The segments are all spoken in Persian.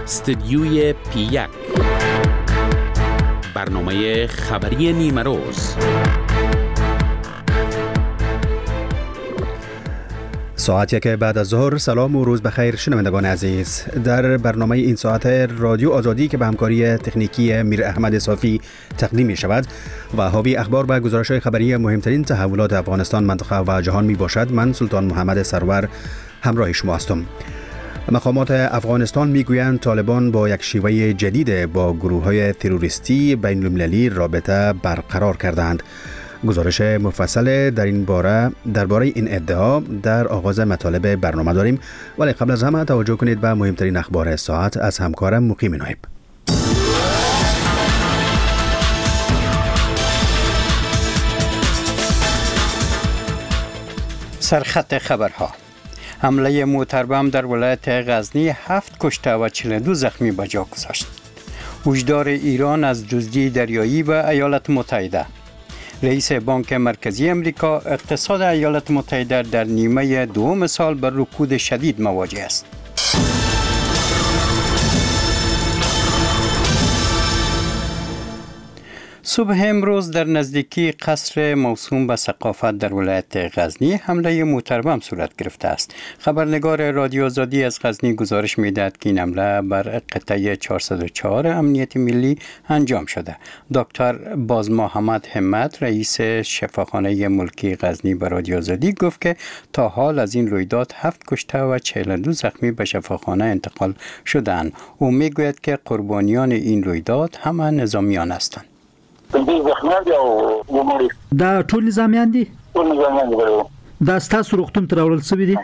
استدیوی پی1 برنامه خبری نیمه روز. ساعت یک بعد از ظهر. سلام و روز بخیر شنوندگان عزیز. در برنامه این ساعت رادیو آزادی که به همکاری تکنیکی میر احمد صافی تقدیم می شود و حاوی اخبار و گزارش‌های خبری مهمترین تحولات افغانستان، منطقه و جهان می باشد. من سلطان محمد سرور همراه شما هستم. مقامات افغانستان میگویند طالبان با یک شیوه جدید با گروه‌های تروریستی بین المللی رابطه برقرار کردند. گزارش مفصل درباره این ادعا در آغاز مطالب برنامه داریم، ولی قبل از همه توجه کنید به مهمترین اخبار ساعت از همکارم مقیم نایب. سرخط خبرها: حمله موتربم در ولایت غزنی 7 کشته و 42 زخمی به جا گذاشت. هشدار ایران از دزدی دریایی به ایالات متحده. رئیس بانک مرکزی امریکا: اقتصاد ایالات متحده در نیمه دوم سال با رکود شدید مواجه است. صبح امروز در نزدیکی قصر موسوم به ثقافت در ولایت غزنی حمله موتربم صورت گرفته است. خبرنگار رادیو آزادی از غزنی گزارش می‌دهد که این حمله بر قطعه 404 امنیت ملی انجام شده. دکتر باز محمد همت، رئیس شفاخانه ملکی غزنی، به رادیو آزادی گفت که تا حال از این رویداد 7 کشته و 42 زخمی به شفاخانه انتقال شدند. او میگوید که قربانیان این رویداد همه نظامیان هستند. دا ټول نظامیان دي؟ دا ستاسو روغتون ته راوړل شوي دي؟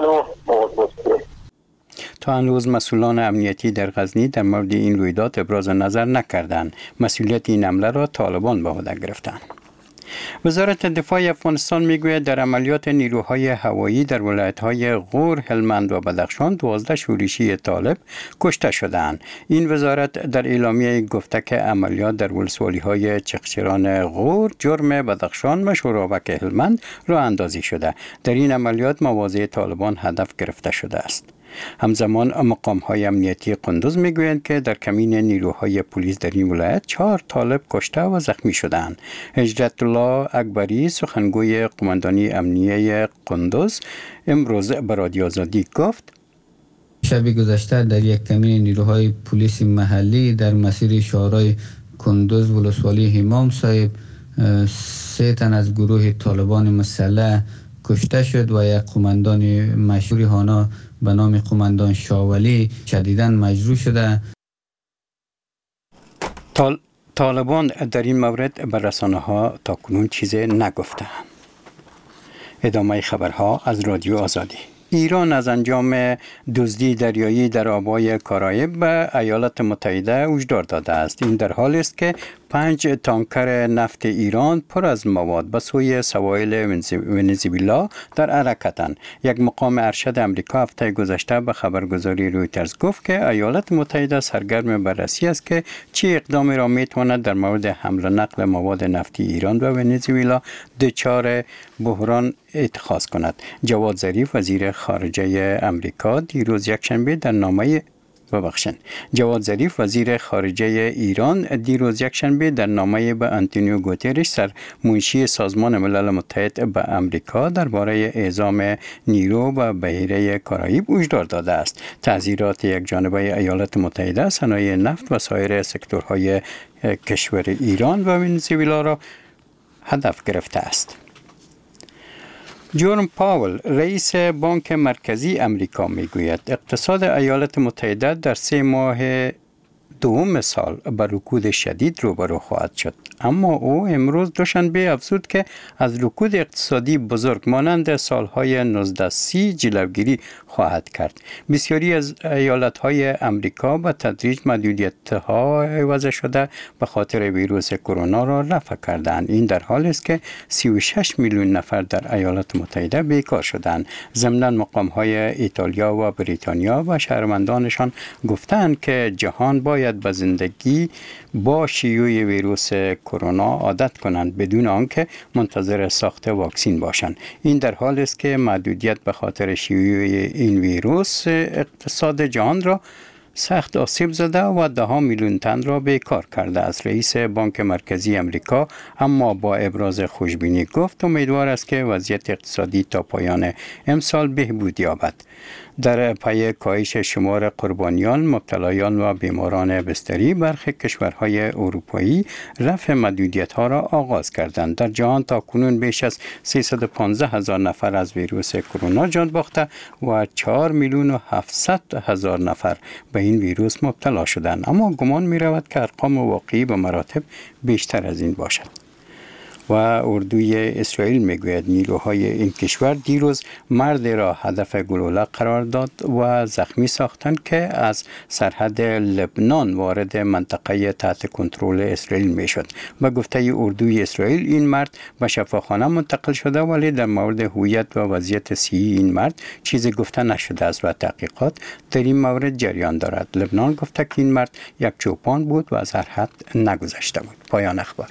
تا هنوز مسئولان امنیتی در غزنی در مورد این رویداد ابراز نظر نکردند. مسئولیت این حمله را طالبان به عهده گرفتند. وزارت دفاع افغانستان میگوید در عملیات نیروهای هوایی در ولایت‌های غور، هلمند و بدخشان 12 شورشی طالب کشته شدند. این وزارت در اعلامیه گفته که عملیات در ولسوالی‌های چقچران غور، جرم بدخشان و شورابک هلمند راه اندازی شده. در این عملیات مواضع طالبان هدف گرفته شده است. همزمان مقام‌های امنیتی قندوز میگویند که در کمین نیروهای پلیس در این ولایت 4 طالب کشته و زخمی شدند. هجرت الله اکبری، سخنگوی قماندانی امنیه قندوز، امروز به رادیو آزادی گفت: شب گذشته در یک کمین نیروهای پلیس محلی در مسیر شهرهای قندوز ولسوالی امام صاحب 3 تن از گروه طالبان مسلح کشته شد و یک قماندان مشهور هانا به نام قماندان شاولی شدیداً مجروح شده. طالبان در این مورد به رسانه‌ها تاکنون چیزی نگفتند. ادامه خبرها از رادیو آزادی. ایران از انجام دزدی دریایی در آبهای کارائیب به ایالات متحده هشدار داده است. این در حالی است که 5 تانکر نفت ایران پر از مواد به سوی سواحل ونزوئلا در حرکتند. یک مقام ارشد امریکا هفته گذشته به خبرگزاری رویترز گفت که ایالات متحده سرگرم بررسی است که چه اقدامی را میتواند در مورد حمل و نقل مواد نفتی ایران به ونزوئلا دچار بحران اتخاذ کند. جواد ظریف، وزیر خارجه امریکا، دیروز یکشنبه در نامه به آنتونیو گوترش، سرمنشی سازمان ملل متحد به امریکا، درباره اعزام نیرو به بحیره کارائیب هشدار داده است. تعزیرات یکجانبه ایالات متحده صنایع نفت و سایر سکتورهای کشور ایران و ونزوئلا را هدف گرفته است. جرم پاول، رئیس بانک مرکزی امریکا، میگوید اقتصاد ایالات متحده در 3 ماه دوم سال به رکود شدید روبرو خواهد شد. اما او امروز دوشنبه افزود که از رکود اقتصادی بزرگ مانند سالهای 1930 جلوگیری خواهد کرد. بسیاری از ایالت‌های امریکا به تدریج محدودیت‌ها عوض شده به خاطر ویروس کرونا را رفع کردند. این در حالی است که 36 میلیون نفر در ایالات متحده بیکار شدند. ضمناً مقام‌های ایتالیا و بریتانیا و شهروندانشان گفتند که جهان باید به زندگی با شیوع ویروس کرونا عادت کنند بدون آنکه منتظر ساخت واکسن باشند. این در حالی است که محدودیت به خاطر شیوع این ویروس اقتصاد جهان را سخت آسیب زده و 10 میلیون تن را بیکار کرده است. رئیس بانک مرکزی امریکا اما با ابراز خوشبینی گفت امیدوار است که وضعیت اقتصادی تا پایان امسال بهبود یابد. در پی کاهش شمار قربانیان، مبتلایان و بیماران بستری، برخی کشورهای اروپایی رفع محدودیت‌ها را آغاز کردند. در جهان تا کنون بیش از 315,000 نفر از ویروس کرونا جان باخته و 4,700,000 نفر به این ویروس مبتلا شدند. اما گمان می‌رود که ارقام واقعی به مراتب بیشتر از این باشد. و اردوی اسرائیل میگوید نیروهای این کشور دیروز مردی را هدف گلوله قرار داد و زخمی ساختند که از سرحد لبنان وارد منطقه تحت کنترل اسرائیل میشد. به گفته اردوی اسرائیل این مرد به شفاخانه منتقل شده ولی در مورد هویت و وضعیت صحی این مرد چیزی گفته نشده است و تحقیقات در این مورد جریان دارد. لبنان گفته که این مرد یک چوپان بود و از هر حد نگذشته بود. پایان اخبار.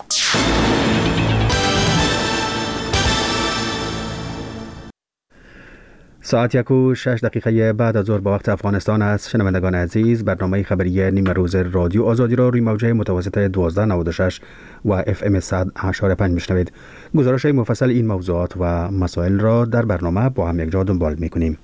ساعت 1:06 بعد از ظهر به وقت افغانستان است. شنوندگان عزیز، برنامه خبری نیمه روز رادیو آزادی را روی موجه متوسط 1296 و FM 100.5 میشنوید. گزارش مفصل این موضوعات و مسائل را در برنامه با هم یکجا دنبال میکنیم.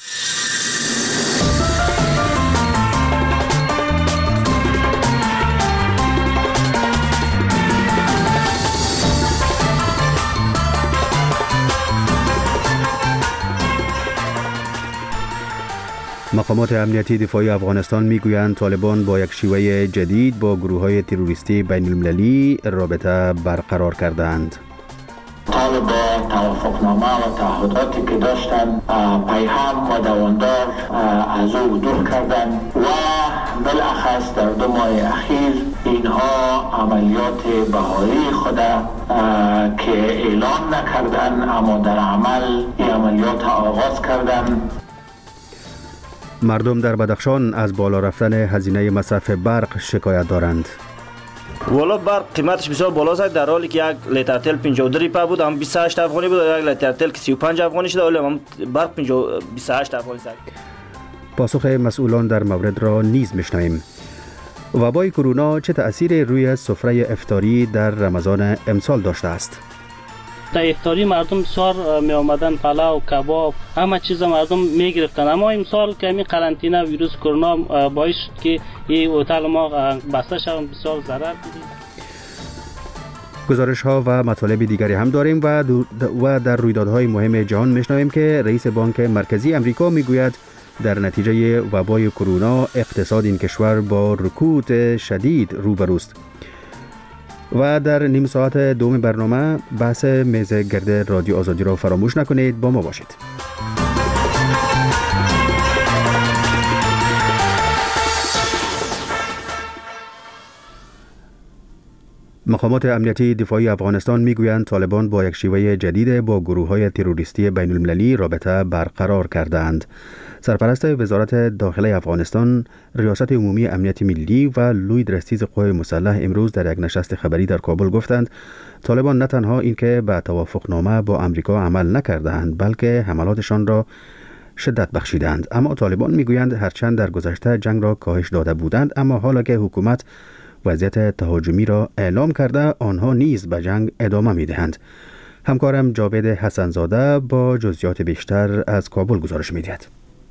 مقامات امنیتی دفاعی افغانستان میگویند طالبان با یک شیوه جدید با گروه‌های تروریستی بین المللی رابطه برقرار کردند. طالبان توافقنامه و تعهداتی که داشتند پیهم و دواندار از او دور کردند و بالاخص در 2 ماه اخیر اینها عملیات بهایی خود که اعلان نکردند اما در عمل این عملیات آغاز کردند. مردم در بدخشان از بالا رفتن هزینه مصرف برق شکایت دارند. والا برق قیمتش بسیار بالا است، در حالی که یک لیتر تل 52 روپیه بود، هم 28 افغانی بود، یک لیتر تل که 35 افغانی شده، ولی هم برق 28 افغانی است. پاسخ مسئولان در مورد را نیز میشنویم. وبای کرونا چه تأثیری روی سفره افطاری در رمضان امسال داشته است؟ در افطاری مردم بسیار می آمدن، پلاو، کباب، همه چیز مردم می گرفتن. اما امسال که این قرنطینه ویروس کرونا باعث شد که این هتل ما بسته شد، بسیار ضرر دیدیم. گزارش ها و مطالب دیگری هم داریم و در رویدادهای مهم جهان میشنویم که رئیس بانک مرکزی امریکا میگوید در نتیجه وبای کرونا اقتصاد این کشور با رکود شدید روبروست. و در نیم ساعت دوم برنامه بحث میز گرد رادیو آزادی را فراموش نکنید، با ما باشید. مقامات امنیتی دفاعی افغانستان میگویند طالبان با یک شیوه جدید با گروه‌های تروریستی بین المللی رابطه برقرار کردند. سرپرست وزارت داخله افغانستان، ریاست عمومی امنیت ملی و لوید رستیز قوای مسلح امروز در یک نشست خبری در کابل گفتند طالبان نه تنها اینکه به توافقنامه با امریکا عمل نکردند بلکه حملاتشان را شدت بخشیدند. اما طالبان میگویند هرچند در گذشته جنگ را کاهش داده بودند اما حالا که حکومت وضعیت تهاجمی را اعلام کرده آنها نیز به جنگ ادامه میدهند. همکارم جاوید حسنزاده با جزئیات بیشتر از کابل گزارش میدهد.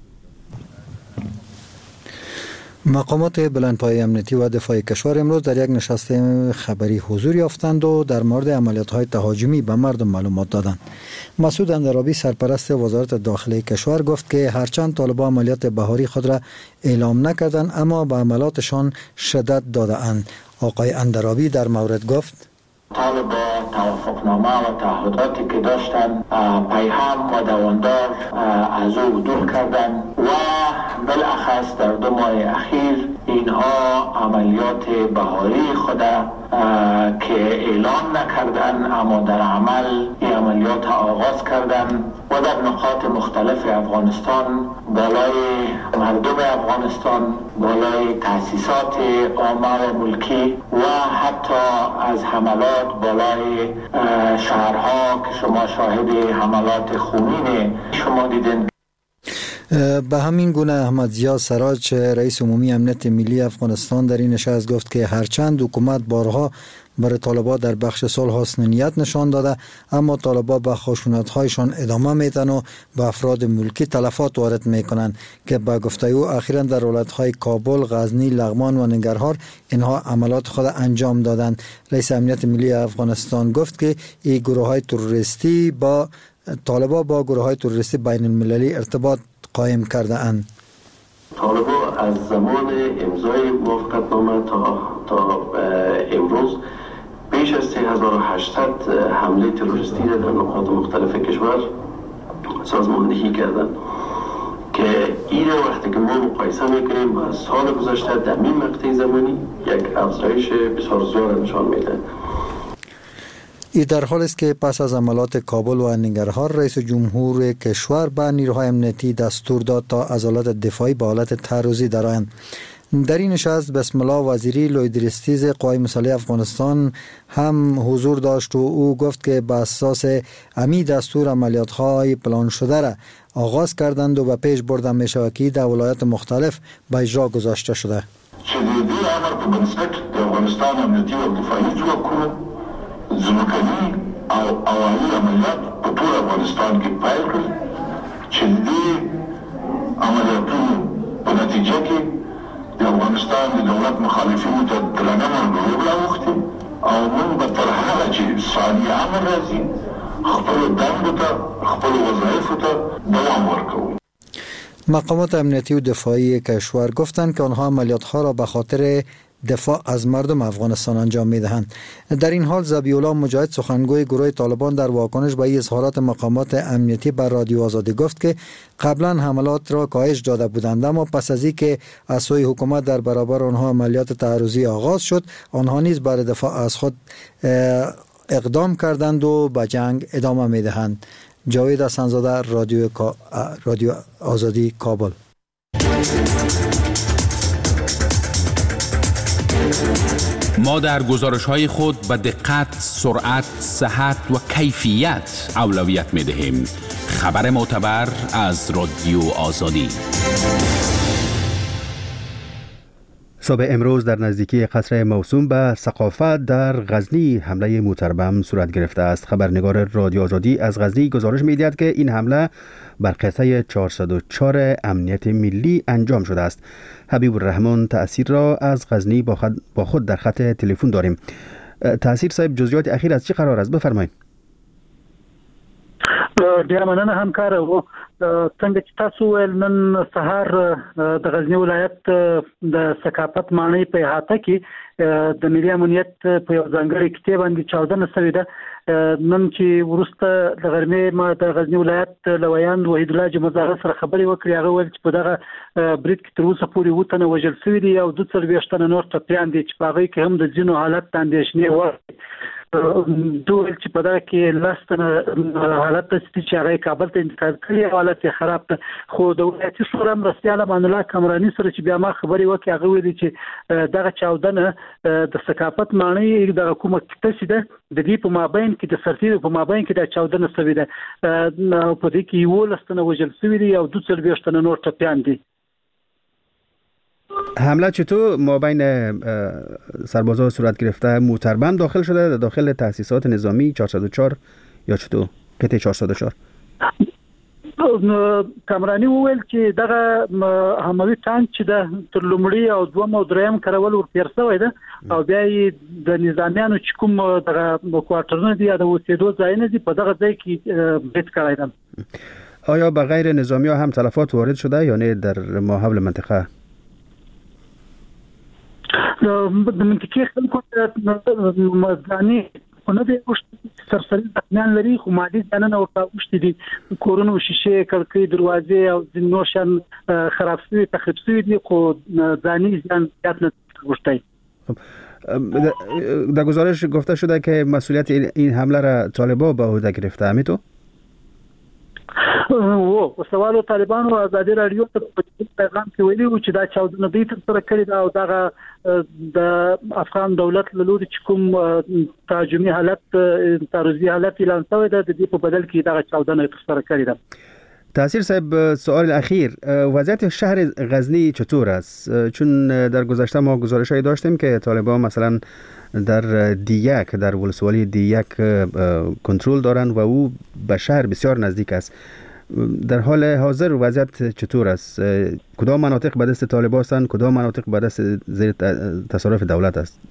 مقامات بلندپایه امنیتی و دفاعی کشور امروز در یک نشست خبری حضور یافتند و در مورد عملیات‌های تهاجمی به مردم معلومات دادند. مسعود اندرابی سرپرست وزارت داخله کشور گفت که هرچند طالبان عملیات بهاری خود را اعلام نکردند اما به عملاتشان شدت داده‌اند. آقای اندرابی در مورد گفت طالبان توافقنامه و تعهداتی که داشتند پیهم و دواندار از او دور کردند و بالاخص در 2 ماه اخیر اینها عملیات بهاری خود که اعلان نکردند اما در عمل این عملیات آغاز کردند و در نقاط مختلف افغانستان بالای مردم افغانستان، بالای تأسیسات عامه و ملکی و حتی از حملات بالای شهرها که شما شاهد حملات خونین شما دیدین. به همین گونه احمد ضیا سراج رئیس عمومی امنیت ملی افغانستان در این نشست گفت که هرچند حکومت بارها برای طالبان در بخش صلح حسن نیت نشان داده، اما طالبان به خشونت‌هایشان ادامه میدن و به افراد ملکی تلفات وارد میکنند که به گفته او اخیراً در ولایت‌های کابل، غزنی، لغمان و ننگرهار اینها عملات خود انجام دادند. رئیس امنیت ملی افغانستان گفت که این گروه‌های تروریستی با طالبان با گروه‌های تروریستی بین المللی ارتباط قائم کرده اند. طالبان از زمان امضای موافقتنامه تا امروز بیش از 3800 حمله تروریستی در نقاط مختلف کشور سازماندهی کردند که این وقتی که ما مقایسه میکنیم با سال گذشته در این مقطع زمانی یک افزایش بسیار زیاد نشان میده. این در حالی است که پس از عملات کابل و ننگرهار رئیس جمهور کشور به نیروهای امنیتی دستور داد تا عضلات دفاعی به حالت تعرضی درآیند. در این نشست بسم الله وزیری لویدرستیز قوای مسلح افغانستان هم حضور داشت و او گفت که به اساس امی دستور عملیات های پلان شده را آغاز کردند و به پیش برده می شود که در ولایات مختلف به اجرا گذاشته شده. شدیدی امر په بنسټ د افغانستان امنیتي او دفاعي ځواکونو ځمکني او هوایي عملیات په ټول افغانستان کې پیل کړل چې د دې عملیاتونو په نتیجه کې د افغانستان د دولت مخالفینو ته درنه مرګ راوښتي او موږ به تر هغه چې ثاني امر راځي خپلو دندو ته خپلو وظایفو ته دوام ورکوو. مقامات امنیتی و دفاعی کشور گفتند که آنها عملیات‌ها را به خاطر دفاع از مردم افغانستان انجام می‌دهند. در این حال ذبیح الله مجاهد سخنگوی گروه طالبان در واکنش به اظهارات مقامات امنیتی بر رادیو آزادی گفت که قبلا حملات را کاهش داده بودند، اما پس از اینکه از سوی حکومت در برابر آنها عملیات تعرضی آغاز شد، آنها نیز برای دفاع از خود اقدام کردند و به جنگ ادامه می‌دهند. جاوید حسن‌زاده، رادیو آزادی، کابل. ما در گزارش‌های خود به دقت، سرعت، صحت و کیفیت اولویت می‌دهیم. خبر معتبر از رادیو آزادی. صبح امروز در نزدیکی قصر موسوم به ثقافت در غزنی حمله موتربم صورت گرفته است. خبرنگار رادیو آزادی از غزنی گزارش می‌دهد که این حمله بر قطعه 404 امنیت ملی انجام شده است. حبیب الرحمن تأثیر را از غزنی با خود در خط تلفن داریم. تأثیر صاحب، جزئیات اخیر از چه قرار است؟ بفرمایید. ډیر مننه همکار. او څنګه چې تاسو ول نن سهار د غزنی ولایت د ثقافت معنی په احاطه کې د ملي امنیت په یو ځانګړي کتاب باندې چاودنه شوې ده. نن چې ورسته د غرمې ما د غزنی ولایت لویان وحید الله جمعزاده سره خبرې وکړې. هغه ویل چې په دغه برید کې تر اوسه پورې وتنه وژل شوي دي او 22 تنه نور ټپیان دي چې په هغه کې هم د ځینو حالت د اندېښنې وړ دوی چې په دغه کې لاستنه حالت چې هغه کابل ته انتقال کړي حالت یې خراب ده. خو د ولایتي شورا مرستیال امان الله کمرانی سره چې بیا ما خبرې وکړې، هغه ویلي چې دغه چاودنه د ثقافت معنی د حکومت کتسي ده د دې په مابین کې د سرتیرو په مابین کې د چاودنه شوې ده. په دې کې یو لستنه وژل شوي دي او 22 تنه نور ټپیان دي. حمله چطور مابین سربازا صورت گرفته؟ موتربم داخل شده داخل تأسیسات نظامی 404 یا چطور؟ قطعه 404 کامرانی وویل چې دغه هموي ټانک چې د تر لومړی او دوم او دریم کارول ورتیر شوی ده او بیا د نظامیانو چې کوم دغه کوارټرونه دي د اوسېدو ځایونه دي په دغه ځای کې بیت کړی ده. آیا به غیر نظامی ها هم تلفات وارد شده یا نه در ماحول منطقه؟ د منطقې خلکو مزانی نه دی سرسري ځان لري، خو مادي ځانونه ورته وشتي دي. کورونو شیشه، کړکۍ، دروازې او ځینو شان خراب شوي تخریب شوي دي، خو ځاني ځان زیات نه وشتي. در گزارش گفته شده که مسئولیت این حمله را طالبان به عهده گرفته. همینطور؟ او سوالو طالبانو ازادي رادیو ته پیغام کې ویلي و چې دا چاودنه دوی تر سره کړې ده او دغه د افغان دولت له لوري چې کوم تهاجمي حالت تعرضي حالت اعلان شوی ده د دې په بدل کې دغه چاودنه تر سره کړې ده. تاثیر صاحب، سوال اخیر، وضعیت شهر غزنی چطور است؟ چون در گذشته ما گزارش‌هایی داشتیم که طالبان مثلا در دیک، در ولسوالی دیک کنترل دارن و او به شهر بسیار نزدیک است. در حال حاضر وضعیت چطور است؟ کدام مناطق به دست طالبان هستند، کدام مناطق به دست زیر تصرف دولت است؟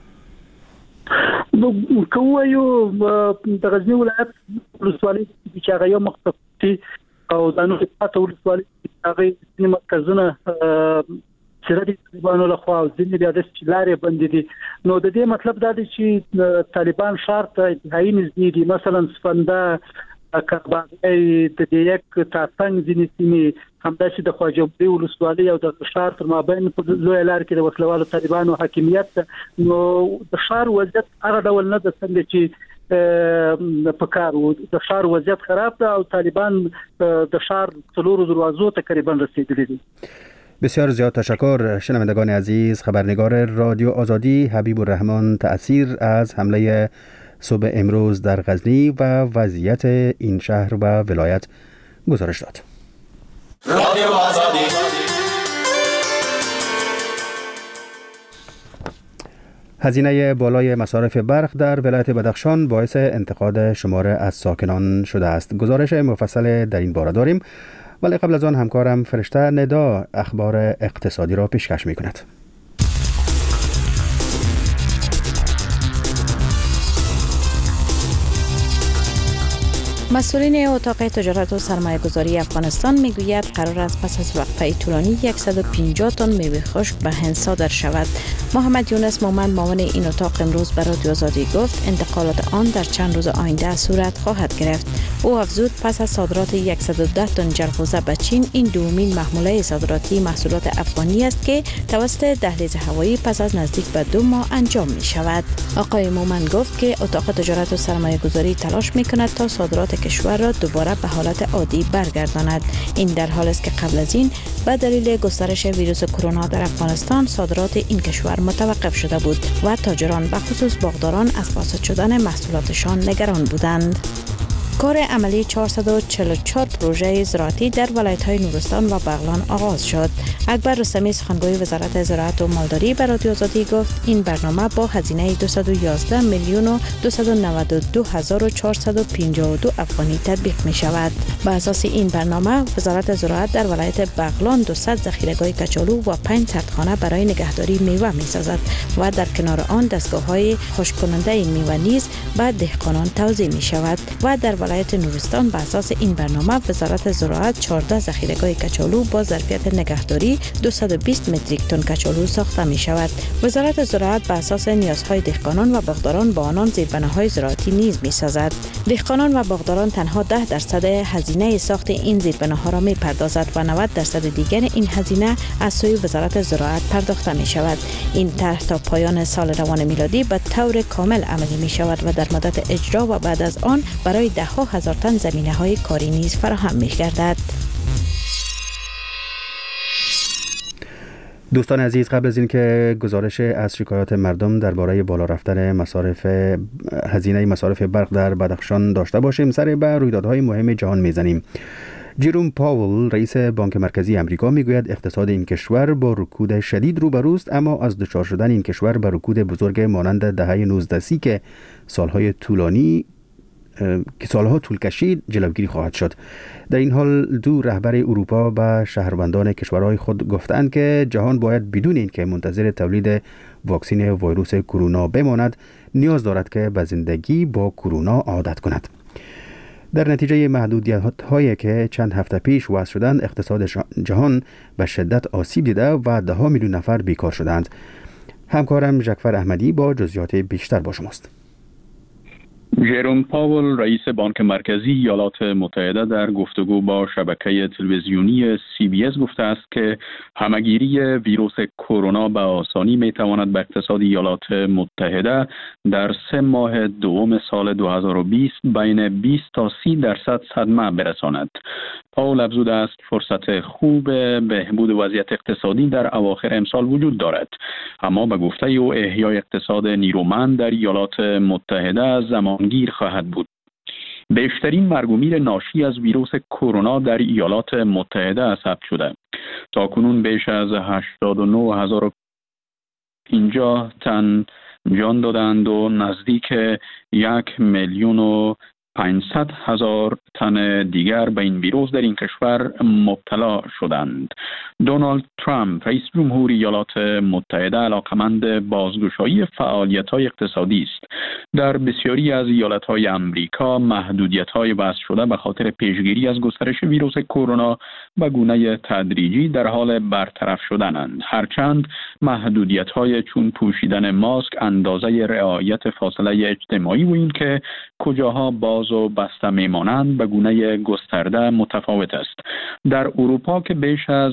کوایو د غزنی ولایت ولسوالۍ چې هغه یو مختصي او د نورو پاتې ولسوالۍ هغه د مرکزونه چې د طالبانو لخوا او ځینې بیا د لارې بندې دي. نو د دې مطلب دا دی چې طالبان شهر ته انتهایی نږدې دي. مثلا سفنده، کارباغی، د دیک، تاسنګ ځینې سیمې، همداسې د خواجه‌بری ولسوالۍ او د شهر تر مابین په لویه لار کې د وسلوالو طالبانو حاکمیت. نو د شهر وضعیت هغه ډول نه ده څنګه چې په کار وو. د شهر وضعیت خراب ده او طالبان د شهر څلورو دروازو تقریبا رسیدلي دي. بسیار زیاد تشکر. شنوندگان عزیز، خبرنگار رادیو آزادی حبیب الرحمن تأثیر از حمله صبح امروز در غزنی و وضعیت این شهر و ولایت گزارش داد. رادیو آزادی. هزینه بالای مصارف برق در ولایت بدخشان باعث انتقاد شمار از ساکنان شده است. گزارش مفصل در این باره داریم، ولی قبل از آن همکارم فرشته ندا اخبار اقتصادی را پیشکش می کند. مسئولین اتاق تجارت و سرمایه گذاری افغانستان میگوید قرار است پس از وقفه طولانی 150 تن میوه خشک به هند صادر شود. محمد یونس مومند معاون این اتاق امروز به رادیو آزادی گفت انتقالات آن در چند روز آینده صورت خواهد گرفت. او افزود پس از صادرات 110 تن جلغوزه به چین، این دومین محموله صادراتی محصولات افغانی است که توسط دهلیز هوایی پس از نزدیک به 2 ماه انجام می شود. آقای مومند گفت که اتاق تجارت و سرمایه گذاری تلاش می کند تا صادرات کشور را دوباره به حالت عادی برگرداند. این در حالی است که قبل از این به دلیل گسترش ویروس کرونا در افغانستان صادرات این کشور متوقف شده بود و تاجران به خصوص باغداران از فاسد شدن محصولاتشان نگران بودند. کار عملی 444 پروژه زراعتی در ولایت‌های نورستان و بغلان آغاز شد. اکبر رستمی سخنگوی وزارت زراعت و مالداری به رادیو آزادی گفت این برنامه با هزینه 211 میلیون و 292 هزار و 452 افغانی تطبیق می شود. بر اساس این برنامه وزارت زراعت در ولایت بغلان 200 ذخیره‌گاه کچالو و 5 سردخانه برای نگهداری میوه می سازد و در کنار آن دستگاه‌های خشک کننده میوه نیز به دهقانان توزیع می شود. و در ولایت نورستان بر اساس این برنامه وزارت زراعت 14 ذخیره‌گاه کچالو با ظرفیت نگهداری 220 متریک تن کچالو ساخته می شود. وزارت زراعت بر اساس نیازهای دهقانان و باغداران با آنان زیربناهای زراعتی نیز می سازد. دهقانان و باغداران تنها 10% هزینه ساخت این زیربناها را می پردازد و 90% دیگر این هزینه از سوی وزارت زراعت پرداخته می شود. این طرح تا پایان سال روان میلادی به طور کامل عملی می شود و در مدت اجرا و بعد از آن برای ده‌ها هزار تن زمینه‌های کاری نیز فراهم می‌گردد. دوستان عزیز، قبل از اینکه گزارش از شکایات مردم درباره بالا رفتن هزینه مصارف برق در بدخشان داشته باشیم، سر به رویدادهای مهم جهان میزنیم. جروم پاول رئیس بانک مرکزی امریکا میگوید اقتصاد این کشور با رکود شدید روبروست، اما از دچار شدن این کشور به رکود بزرگ مانند دهه 1930 که سالها طول کشید جلوگیری خواهد شد. در این حال دو رهبر اروپا به شهروندان کشورهای خود گفتند که جهان باید بدون اینکه منتظر تولید واکسن ویروس کرونا بماند نیاز دارد که به زندگی با کرونا عادت کند. در نتیجه محدودیت‌هایی که چند هفته پیش وضع شدند، اقتصاد جهان به شدت آسیب دیده و 10 میلیون نفر بیکار شدند. همکارم جعفر احمدی با جزئیات بیشتر با شماست. جروم پاول رئیس بانک مرکزی ایالات متحده در گفتگو با شبکه تلویزیونی CBS گفته است که همه‌گیری ویروس کرونا به آسانی میتواند به اقتصاد ایالات متحده در 3 ماه دوم سال 2020 بین 20 تا 30% صدمه برساند. پاول افزوده است فرصت خوب بهبود وضعیت اقتصادی در اواخر امسال وجود دارد، اما به گفته او احیای اقتصاد نیرومند در ایالات متحده زمانگیر خواهد بود. بیشترین مرگ و میر ناشی از ویروس کرونا در ایالات متحده ثبت شده. تاکنون بیش از 89,050 تن جان دادند و نزدیک 1,500,000 تن دیگر به این ویروس در این کشور مبتلا شدند. دونالد ترامپ رئیس جمهور ایالات متحده علاقمند بازگشایی فعالیت‌های اقتصادی است. در بسیاری از ایالت‌های امریکا محدودیت‌های وضع شده به خاطر پیشگیری از گسترش ویروس کرونا به گونه تدریجی در حال برطرف شدنند. هرچند محدودیت‌های چون پوشیدن ماسک، اندازه رعایت فاصله اجتماعی و این که کجاها باز و بسته میمانند به گونه گسترده متفاوت است. در اروپا که بیش از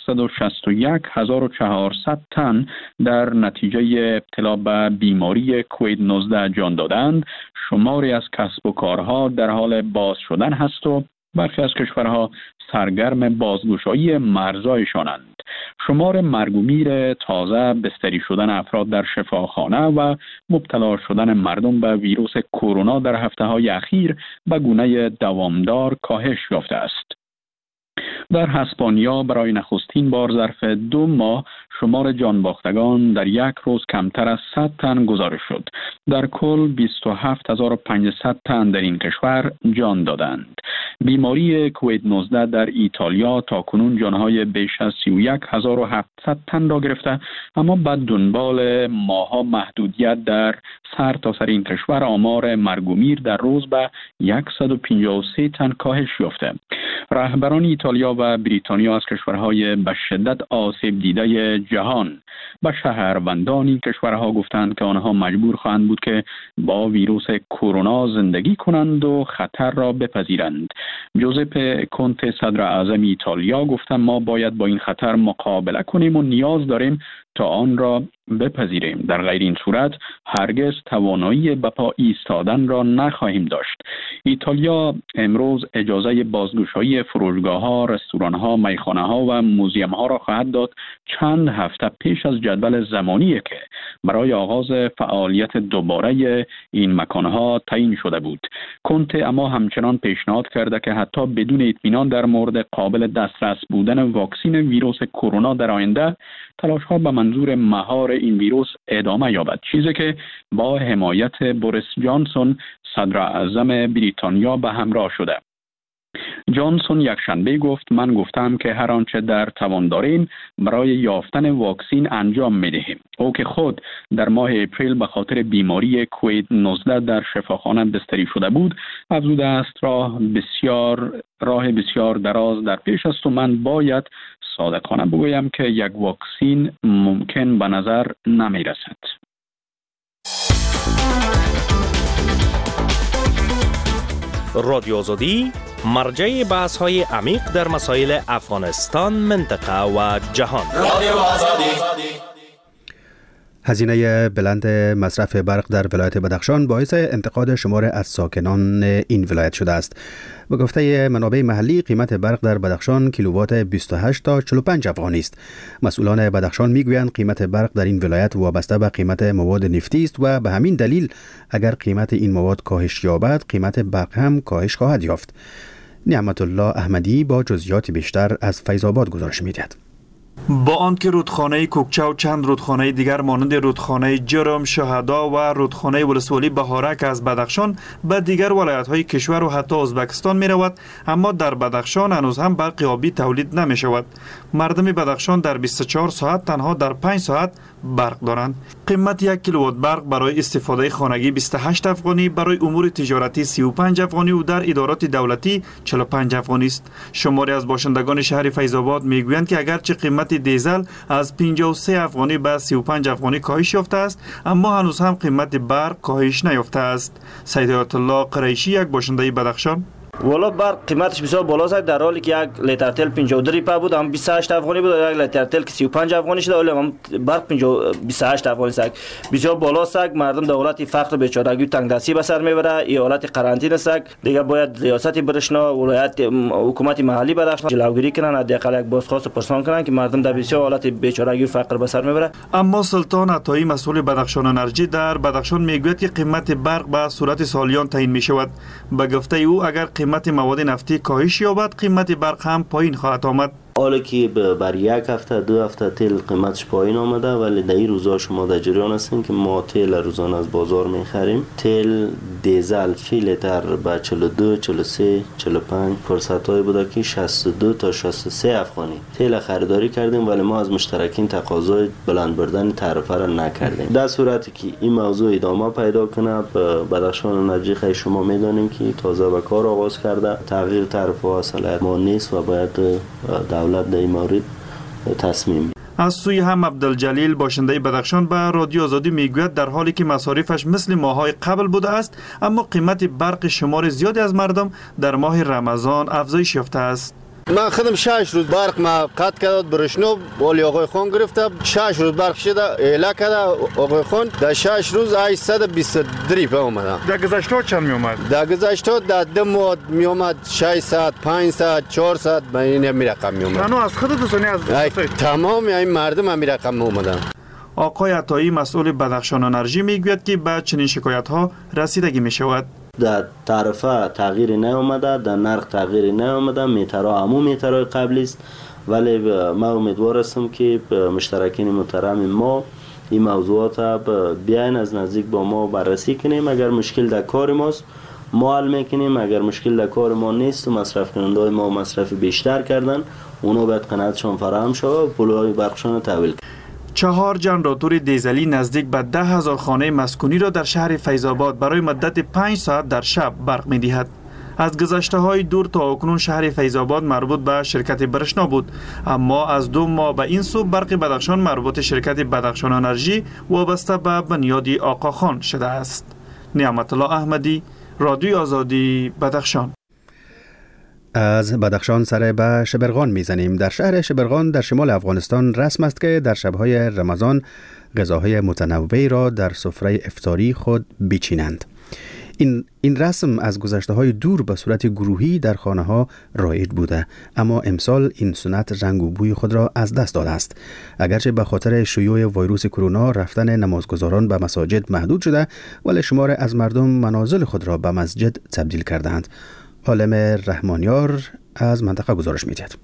161,400 تن در نتیجه ابتلا به بیماری کووید 19 جان دادند، شماری از کسب و کارها در حال باز شدن هست و برخی از کشورها سرگرم بازگشایی مرزهایشانند. شمار مرگ و میر تازه، بستری شدن افراد در شفاخانه و مبتلا شدن مردم به ویروس کرونا در هفته‌های اخیر به گونه دوامدار کاهش یافته است. در اسپانیا برای نخستین بار ظرف 2 ماه شمار جانباختگان در یک روز کمتر از 100 تن گزارش شد. در کل 27,500 تن در این کشور جان دادند. بیماری کووید 19 در ایتالیا تاکنون جانهای بیش از 31,700 تن را گرفته، اما بعد دنبال ماها محدودیت در سرتاسر این کشور آمار مرگ و میر در روز به 153 تن کاهش یافته. رهبران ایتالیا و بریتانیا از کشورهای به شدت آسیب دیده جهان به شهروندان این کشورها گفتند که آنها مجبور خواهند بود که با ویروس کرونا زندگی کنند و خطر را بپذیرند. جوزپه کونته صدر اعظم ایتالیا گفت ما باید با این خطر مقابله کنیم و نیاز داریم تا آن را بپذیریم. در غیر این صورت هرگز توانایی به پا ایستادن را نخواهیم داشت. ایتالیا امروز اجازه بازگشایی فروشگاه‌ها، رستوران‌ها، میخانه‌ها و موزیم‌ها را خواهد داد چند هفته پیش از جدول زمانی که برای آغاز فعالیت دوباره این مکان‌ها تعیین شده بود. کنته اما همچنان پیشنهاد کرده که حتی بدون اطمینان در مورد قابل دسترس بودن واکسن ویروس کرونا در آینده، تلاش‌ها به منظور مهار این ویروس ادامه یابد، چیزی که با حمایت بوریس جانسون صدر اعظم بریتانیا به همراه شده. جانسون یکشنبه گفت من گفتم که هر آنچه در توان داریم برای یافتن واکسن انجام می‌دهیم. او که خود در ماه اپریل به خاطر بیماری کووید 19 در شفاخانه بستری شده بود، افزوده است راه بسیار دراز در پیش است و من باید صادقانه بگویم که یک واکسن ممکن به نظر نمی رسد. رادیو آزادی مرجع بحث های عمیق در مسائل افغانستان، منطقه و جهان. رادیو آزادی. هزینه بلند مصرف برق در ولایت بدخشان باعث انتقاد شمار از ساکنان این ولایت شده است. به گفته منابع محلی قیمت برق در بدخشان کیلووات 28 تا 45 افغانی است. مسئولان بدخشان میگویند قیمت برق در این ولایت وابسته به قیمت مواد نفتی است و به همین دلیل اگر قیمت این مواد کاهش یابد قیمت برق هم کاهش خواهد یافت. نعمت الله احمدی با جزئیات بیشتر از فیض آباد گزارش می‌دهد. با آنکه رودخانه کوکچه و چند رودخانه دیگر مانند رودخانه جرم، شهدا و رودخانه ولسوالی بهارک از بدخشان به دیگر ولایت‌های کشور و حتی ازبکستان می‌رود، اما در بدخشان هنوز هم برق آبی تولید نمی‌شود. مردم بدخشان در 24 ساعت تنها در 5 ساعت برق دارند. قیمت 1 کیلووات برق برای استفاده خانگی 28 افغانی، برای امور تجارتی 35 افغانی و در ادارات دولتی 45 افغانی است. شماری از باشندگان شهر فیض آباد میگویند که اگرچه قیمت دیزل از 53 افغانی به 35 افغانی کاهش یافته است، اما هنوز هم قیمت برق کاهش نیافته است. سید آیت الله قریشی یک باشنده بدخشان: والا برق قیمتش بسیار بالاست. در حالی که یک لیتر تل 52 روپیه بود، هم 28 افغانی بود. یک لیتر تل که 35 افغانی شده، ولی هم برق 28 افغانی است. بسیار بالاست. مردم در حالت فقر بیچارگی و تنگدستی به سر میبره. این حالت قرنطینه است. دیگه باید ریاست برشنا، ولایت، حکومت محلی بدخشان جلوگیری کنن، حداقل یک بازخواست پرسان کنن که مردم در بسیار حالت بیچارگی و فقر به سر میبره. اما سلطان عطایی مسئول بدخشان انرژی در بدخشان میگوید که قیمت برق به صورت سالیان تعیین می شود. به گفته او اگر قیمت مواد نفتی کاهش یابد، قیمت برق هم پایین خواهد آمد. حالا که بر یک هفته 2 هفته تیل قیمتش پایین آمده، ولی در این روزا شما در جریان هستین که ما تیل روزانه از بازار میخریم. تیل دیزل فی لیتر به 42 43 45 فرصت های بوده که 62 تا 63 افغانی تیل خریداری کردیم، ولی ما از مشترکین تقاضای بلند بردن تعرفه را نکردیم. در صورتی که این موضوع ادامه پیدا کنه، بدخشان انرژی خیلی شما میدانیم که تازه به کار آغاز کرده. تغییر تعرفه ها صلاحیت ما نیست و باید دولت در این مورد تصمیم. از سوی هم عبدالجلیل باشنده بدخشان به رادیو آزادی میگوید در حالی که مصارفش مثل ماه‌های قبل بوده است، اما قیمت برق شمار زیادی از مردم در ماه رمضان افزایش یافته است. من خودم 6 روز برق ما قطع کرد برشنو، ولی آقای خان گرفته 6 روز برق شده اعلا کرده آقای خان. در 6 روز 822 روپیه اومد. در گذشته چند می اومد؟ در گذشته در 2 ماه می اومد 600 500 400 به این رقم می اومد. منو از خودتون از تمام این مردم هم رقم می اومدن. آقای عطایی مسئول بدخشان انرژی میگوید که به چنین شکایت ها رسیدگی می شود. در تعرفه تغییری نیامده، در نرخ تغییری نیامده، میترها همون میترهای قبلی است، ولی ما امیدوار هستم که مشترکین محترم ما این موضوعات بیاین از نزدیک با ما بررسی کنیم. اگر مشکل در کار ماست ما حل میکنیم، اگر مشکل در کار ما نیست و مصرف کننده ما مصرف بیشتر کردن، اونا باید قناعتشان فراهم شود و پولهای برقشان تحویل کنند. 4 جنراتور دیزلی نزدیک به 10,000 خانه مسکونی را در شهر فیض‌آباد برای مدت 5 ساعت در شب برق می دهد. از گذشته های دور تا اکنون شهر فیض‌آباد مربوط به شرکت برشنا بود، اما از 2 ماه به این سو برق بدخشان مربوط شرکت بدخشان انرژی وابسته به بنیادی آقاخان شده است. نعمت الله احمدی، رادیو آزادی، بدخشان. از بدخشان سر به شبرغان میزنیم. در شهر شبرغان در شمال افغانستان رسم است که در شبهای رمضان غذاهای متنوعی را در سفره افطاری خود بچینند. این رسم از گذشته های دور به صورت گروهی در خانه ها رایج بوده، اما امسال این سنت رنگ و بوی خود را از دست داده است. اگرچه به خاطر شیوع ویروس کرونا رفتن نمازگزاران به مساجد محدود شده، ولی شمار از مردم منازل خود را به مسجد تبدیل کردند. عالم رحمانیار از منطقه گزارش می‌دهد.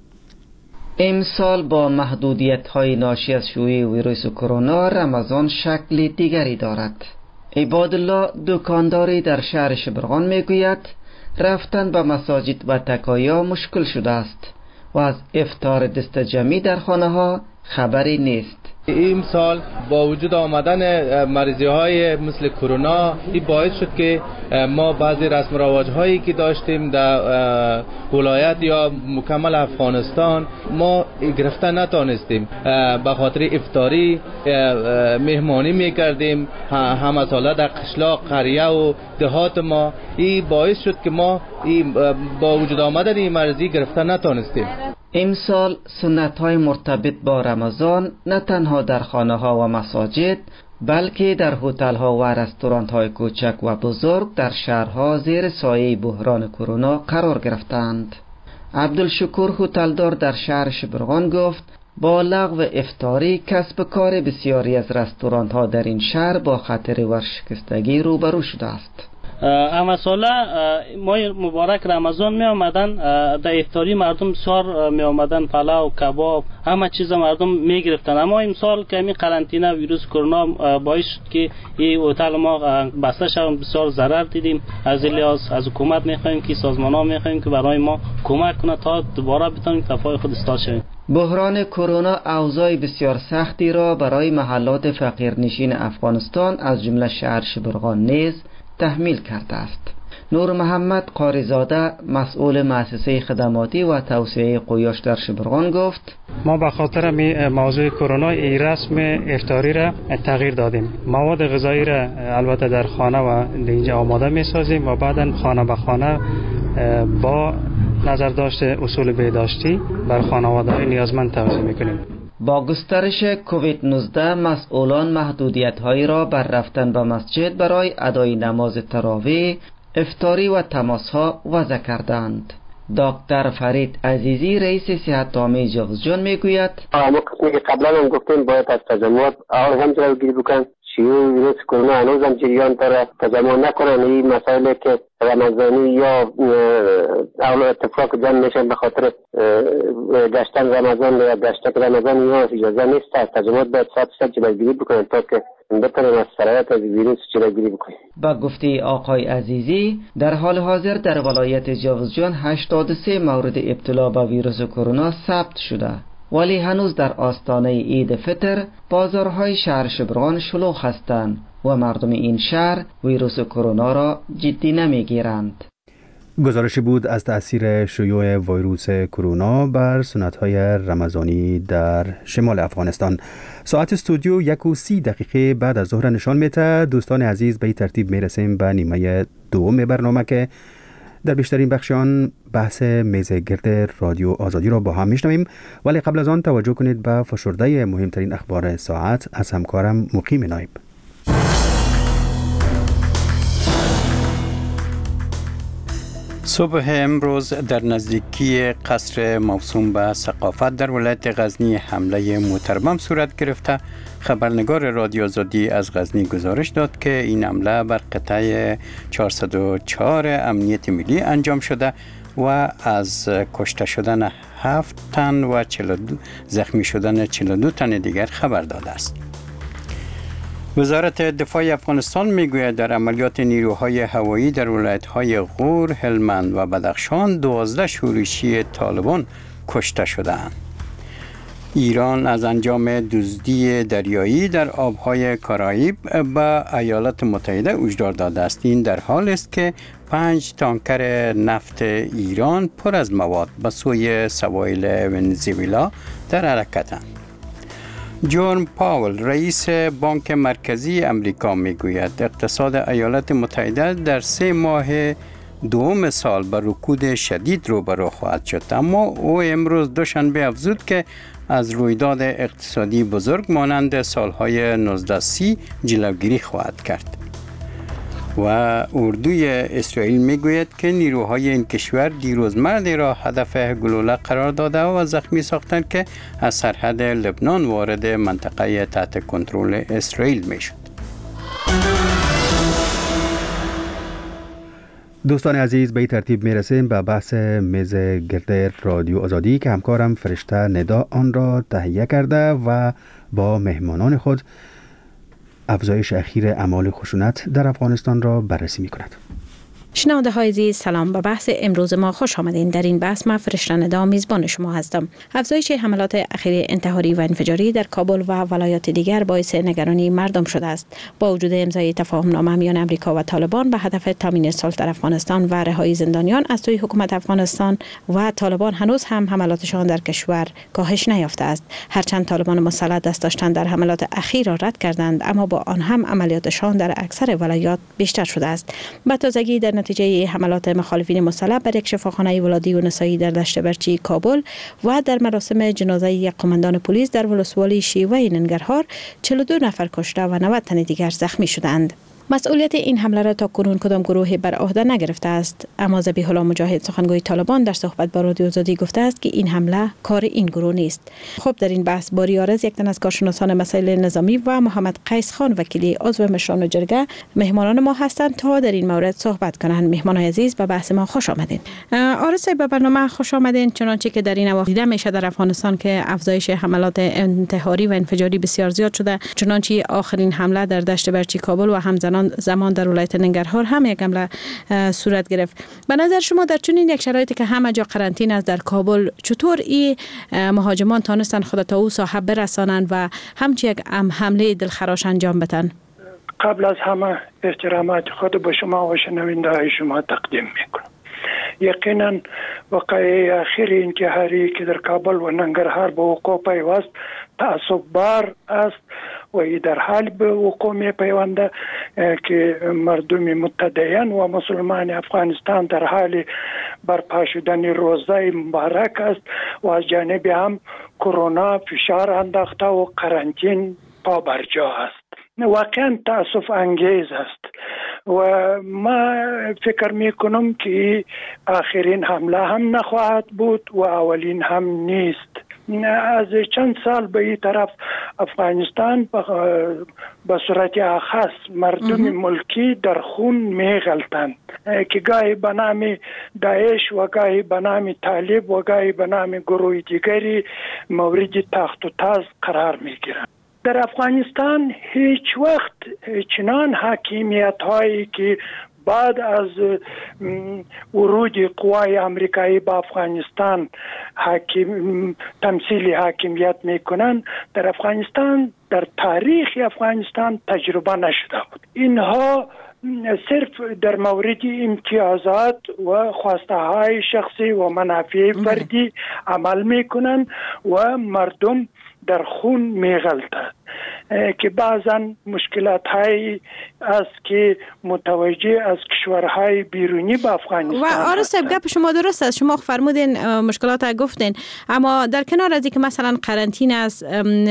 امسال با محدودیت‌های ناشی از شیوع ویروس کرونا رمضان شکل دیگری دارد. عبادالله دکانداری در شهر شبرغان میگوید رفتن به مساجد و تکایا مشکل شده است و از افطار دست جمعی در خانه ها خبری نیست. این سال با وجود آمدن مریضی های مثل کرونا این باعث شد که ما بعضی رسم و رواج هایی که داشتیم در ولایت یا مکمل افغانستان ما گرفتن نتانستیم. به خاطر افطاری مهمانی میکردیم همه ساله در قشلاق، قریه و دهات ما. این باعث شد که ما با وجود آمدن این مریضی گرفتن نتانستیم. امسال سنت های مرتبط با رمضان نه تنها در خانه ها و مساجد بلکه در هتل ها و رستوران های کوچک و بزرگ در شهرها زیر سایه بحران کرونا قرار گرفتند. عبدالشکور هتلدار در شهر شبرغان گفت با لغو افطاری کسب کار بسیاری از رستوران ها در این شهر با خطر ورشکستگی روبرو شده است. اما ساله ماه مبارک رمضان می آمدن در افطاری مردم بسیار می آمدن، پلاو، کباب، همه چیز مردم می گرفتن. اما امسال که می قرنطینه ویروس کرونا باعث شد که این هتل ما بسته شد، بسیار ضرر دیدیم. از لحاظ از حکومت می خواهیم که سازمان ها می خواهیم که برای ما کمک کنه تا دوباره بتونیم کفای خود استاد شویم. بحران کرونا اوضاع بسیار سختی را برای محلات فقیرنشین افغانستان از جمله شهر شبرغان نیز تحمیل کرده است. نور محمد قاریزاده مسئول مؤسسه خدماتی و توسعه قویاش در شبرغان گفت ما به خاطر موضوع کرونا این رسم افطاری را تغییر دادیم. مواد غذایی را البته در خانه و اینجا آماده می سازیم و بعدا خانه به خانه با نظر داشت اصول بهداشتی بر خانواده‌های نیازمند توزیع میکنیم. با گسترش کووید 19 مسئولان محدودیت‌هایی را بر رفتن به مسجد برای ادای نماز تراویح، افطاری و تماس‌ها وضع کردند. دکتر فرید عزیزی رئیس صحت عامه جوزجان میگوید ما قسمی که قبلا هم گفتیم باید از تجمعات آن هم جلوگیری بکنن. شیوع ویروس کرونا هنوز هم جریان داره، تجمع نکنن. این مسائلی که رمضانی یا اتفاق جمع میشن به خاطر گشتن رمضان یا گشتن رمضان یا اجازه نیست. از تجمعات باید 100% جلوگیری بکنن تا که بتونن از سرایت از ویروس جلوگیری بکنن. با گفته آقای عزیزی در حال حاضر در ولایت جوزجان 83 مورد ابتلا به ویروس کرونا ثبت شده، ولی هنوز در آستانه عید فطر بازارهای شهر شبرغان شلوغ هستند و مردم این شهر ویروس کرونا را جدی نمیگیرند. گزارشی بود از تأثیر شیوع ویروس کرونا بر سنت‌های رمضانی در شمال افغانستان. ساعت استودیو 1:30 بعد از ظهر نشان میده. دوستان عزیز، به این ترتیب میرسیم به نیمه دوم برنامه که در بیشترین بخش آن بحث میز گرد رادیو آزادی را با هم میشنویم، ولی قبل از آن توجه کنید به فشرده مهمترین اخبار ساعت از همکارم مقیم نایب. صبح امروز در نزدیکی قصر موسوم به ثقافت در ولایت غزنی حمله موتربم صورت گرفته. خبرنگار رادیو آزادی از غزنی گزارش داد که این حمله بر قطعه 404 امنیت ملی انجام شده و از کشته شدن 7 تن و زخمی شدن 42 تن دیگر خبر داده است. وزارت دفاع افغانستان میگوید در عملیات نیروهای هوایی در ولایت‌های غور، هلمند و بدخشان 12 شورشی طالبان کشته شدند. ایران از انجام دزدی دریایی در آبهای کارائیب به ایالات متحده هشدار داده است. این در حالی است که 5 تانکر نفت ایران پر از مواد به سوی سواحل ونزوئلا در حرکتند. جرم پاول رئیس بانک مرکزی امریکا میگوید اقتصاد ایالات متحده در 3 ماه دوم سال به رکود شدید روبرو خواهد شد، اما او امروز دوشنبه افزود که از رویداد اقتصادی بزرگ مانند سالهای 1930 جلوگیری خواهد کرد. و اردوی اسرائیل میگوید که نیروهای این کشور دیروز مردی را هدف گلوله قرار داده و زخمی ساختند که از سرحد لبنان وارد منطقه تحت کنترل اسرائیل میشد. دوستان عزیز، به این ترتیب میرسیم به بحث میز گرد رادیو آزادی که همکارم فرشته ندا آن را تهیه کرده و با مهمانان خود افزایش اخیر اعمال خشونت در افغانستان را بررسی می کند. شنونده های عزیز، سلام. به بحث امروز ما خوش آمدین. در این بحث من فرشته ندا میزبان شما هستم. افزایش حملات اخیر انتحاری و انفجاری در کابل و ولایات دیگر باعث نگرانی مردم شده است. با وجود امضای تفاهم نامه میان امریکا و طالبان به هدف تامین صلح در افغانستان و رهایی زندانیان از سوی حکومت افغانستان و طالبان، هنوز هم حملاتشان در کشور کاهش نیافته است. هرچند طالبان مسلح دست داشتن در حملات اخیر را رد کردند، اما با آن هم عملیاتشان در اکثر ولایات بیشتر شده است. به تازگی در نتیجه حملات مخالفین مسلح بر یک شفاخانه ولادی و نسایی در دشت برچی کابل و در مراسم جنازه یک قماندان پلیس در ولسوالی شیوه ننگرهار 42 نفر کشته و 90 تن دیگر زخمی شدند. مسئولیت این حمله را تا کنون کدام گروهی بر عهده نگرفته است، اما ذبیح الله مجاهد سخنگوی طالبان در صحبت با رادیو آزادی گفته است که این حمله کار این گروه نیست. خب در این بحث باری عارض، یک تن از کارشناسان مسائل نظامی و محمد قیس خان وکیلی عضو مشران جرگه مهمانان ما هستند تا در این مورد صحبت کنند. مهمانان عزیز، به بحث ما خوش آمدین. عارض صاحب، به برنامه خوش آمدین. چنانچه که در این اواخر دیده میشه در افغانستان که افزایش حملات انتحاری و انفجاری بسیار زیاد شده، چنانچه آخرین حمله در دشت برچی کابل و همزمان در ولایت ننگرهار هم یک حمله صورت گرفت. به نظر شما در چنین یک شرایطی که همه جا قرنطینه است در کابل، چطور این مهاجمان تانستن خود تا او ساحه برسانند و همچین یک حمله دلخراش انجام بدن؟ قبل از همه احترامات خود به شما و شنونده های شما تقدیم میکنم. یقینا واقعه اخیر انتحاری که در کابل و ننگرهار به وقوع پیوست تعصب بار است و ای در حال به وقوع می پیونده که مردم متدین و مسلمان افغانستان در حال برپا شدن روزه مبارک است و از جانب هم کرونا فشار انداخته و قرنطین پا برجا است. واقعا تأسف انگیز است و ما فکر می کنم که آخرین حمله هم نخواهد بود و اولین هم نیست. از چند سال به این طرف افغانستان به صورت اخص مردم ملکی در خون می غلطند که گاهی به نام داعش و گاهی به نام طالب و گاهی به نام گروه دیگری مورد تخت و تاز قرار می گیرند. در افغانستان هیچ وقت چنان حاکمیت هایی که بعد از ورود قوای امریکایی به افغانستان تمثیل حاکمیت میکنن در افغانستان در تاریخ افغانستان تجربه نشده بود. اینها صرف در مورد امتیازات و خواسته های شخصی و منافع فردی عمل میکنن و مردم در خون میغلطند که بعضا مشکلات هایی است که متوجه از کشورهای بیرونی به افغانستان. و آرز صاحب گپ شما درست است، شما فرمودین مشکلات ها گفتین، اما در کنار از اینکه مثلا قرنطینه است،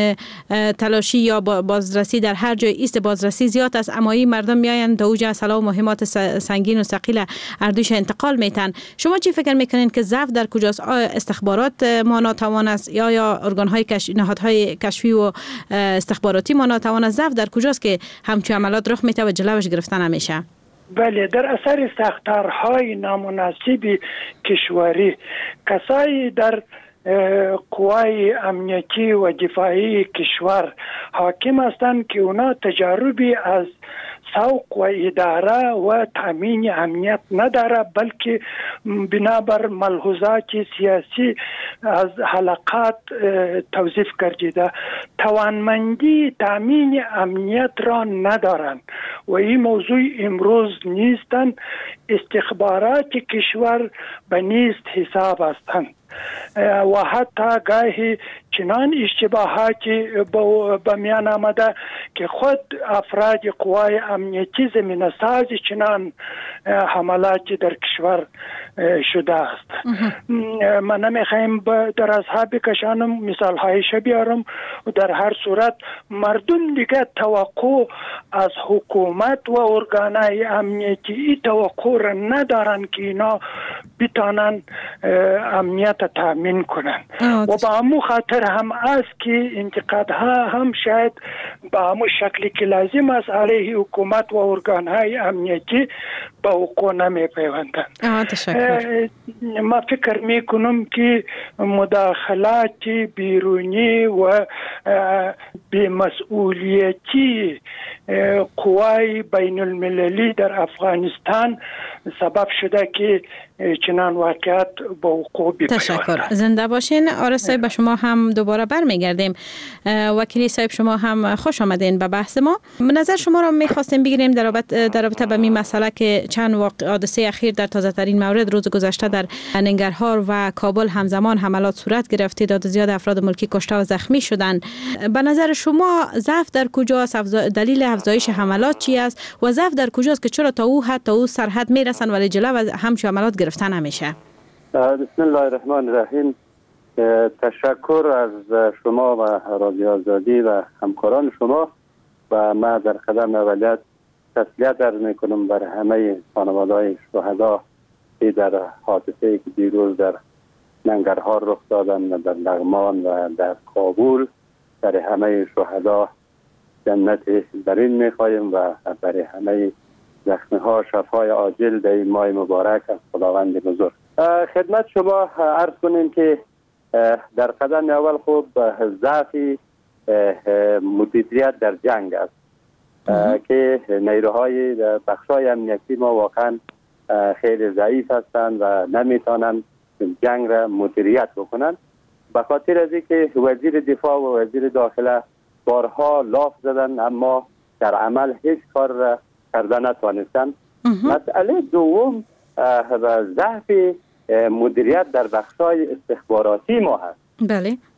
تلاشی یا بازرسی در هر جای ایست بازرسی زیاد است، اما این مردم میاین دوج اسلحه و مهمات سنگین و ثقیل اردوش انتقال میتن. شما چی فکر میکنین که ضعف در کجاست؟ استخبارات ما ناتوان است یا ارگان های نهادهای کشفی و استخباراتی ما ناتوان است؟ ضعف در کجاست که همچون عملات رخ میته و جلوش گرفتن نمیشه؟ بله، در اثر ساختارهای نامناسب کشوری کسایی در قوای امنیتی و دفاعی کشور حاکم هستند که اونا تجاربی از سوق و اداره و تامین امنیت نداره، بلکه بنابر ملحوظات سیاسی از حلقات توظیف گردیده توانمندی تامین امنیت را ندارند و این موضوع امروز نیستند. استخبارات کشور به نیست حساب هستند و حتی گاهی چنان اشتباهاتی به میان آمده که خود افراد قوای امنیتی زمینه ساز چنان حملاتی در کشور شده است. من نمیخوایم در اصحاب بکشانم، مثال هایش بیارم و در هر صورت مردم دیگه توقع از حکومت و ارگانهای امنیتی توقع را ندارن که اینا بتانن امنیت تامین کنن و با همون خاطر هم است که انتقادها هم شاید با همون شکلی که لازم است علیه حکومت و ارگانهای امنیتی به وقوع نمی پیوندند. ما فکر می کنم که مداخلات بیرونی و بی‌مسئولیتی قوای بین المللی در افغانستان سبب شده که چنان واقعیت با وقوع بیفتد. تشکر، زنده باشین. آرز صاحب به شما هم دوباره برمیگردیم. وکیلی صاحب شما هم خوش آمدین به بحث ما. نظر شما را میخواستیم بگیریم در رابطه با این مسئله که چند حادثه اخیر در تازه ترین مورد روز گذشته در ننگرهار و کابل همزمان حملات صورت گرفت، تعداد زیاد افراد ملکی کشته و زخمی شدند. به نظر شما ضعف در کجاست؟ دلیل افزایش حملات چی است و ضعف در کجاست که چرا تا او سرحد میرسن ولی جلو همچون حملات گرفتن نمیشه؟ بسم الله الرحمن الرحیم. تشکر از شما و رادیو آزادی و همکاران شما و من در قدم اولیت تسلیت عرض میکنم بر همه خانواده‌های شهدا که در حادثه‌ای که دیروز در ننگرهار رخ دادن و در لغمان و در کابل در همه شهدا جنت برین میخواهیم و برای همه زخمی ها شفای عاجل در این ماه مبارک از خداوند بزرگ. خدمت شما عرض کنیم که در قدم اول خوب ضعف مدیریت در جنگ است که نیروهای بخشای امنیتی ما واقعا خیلی ضعیف هستند و نمیتونن جنگ را مدیریت بکنن، به خاطر از اینکه وزیر دفاع و وزیر داخله بارها لاف زدن اما در عمل هیچ کار را کرده نتوانستند. مسئله دوم ضعف مدیریت در بخشای استخباراتی ما هست. بله.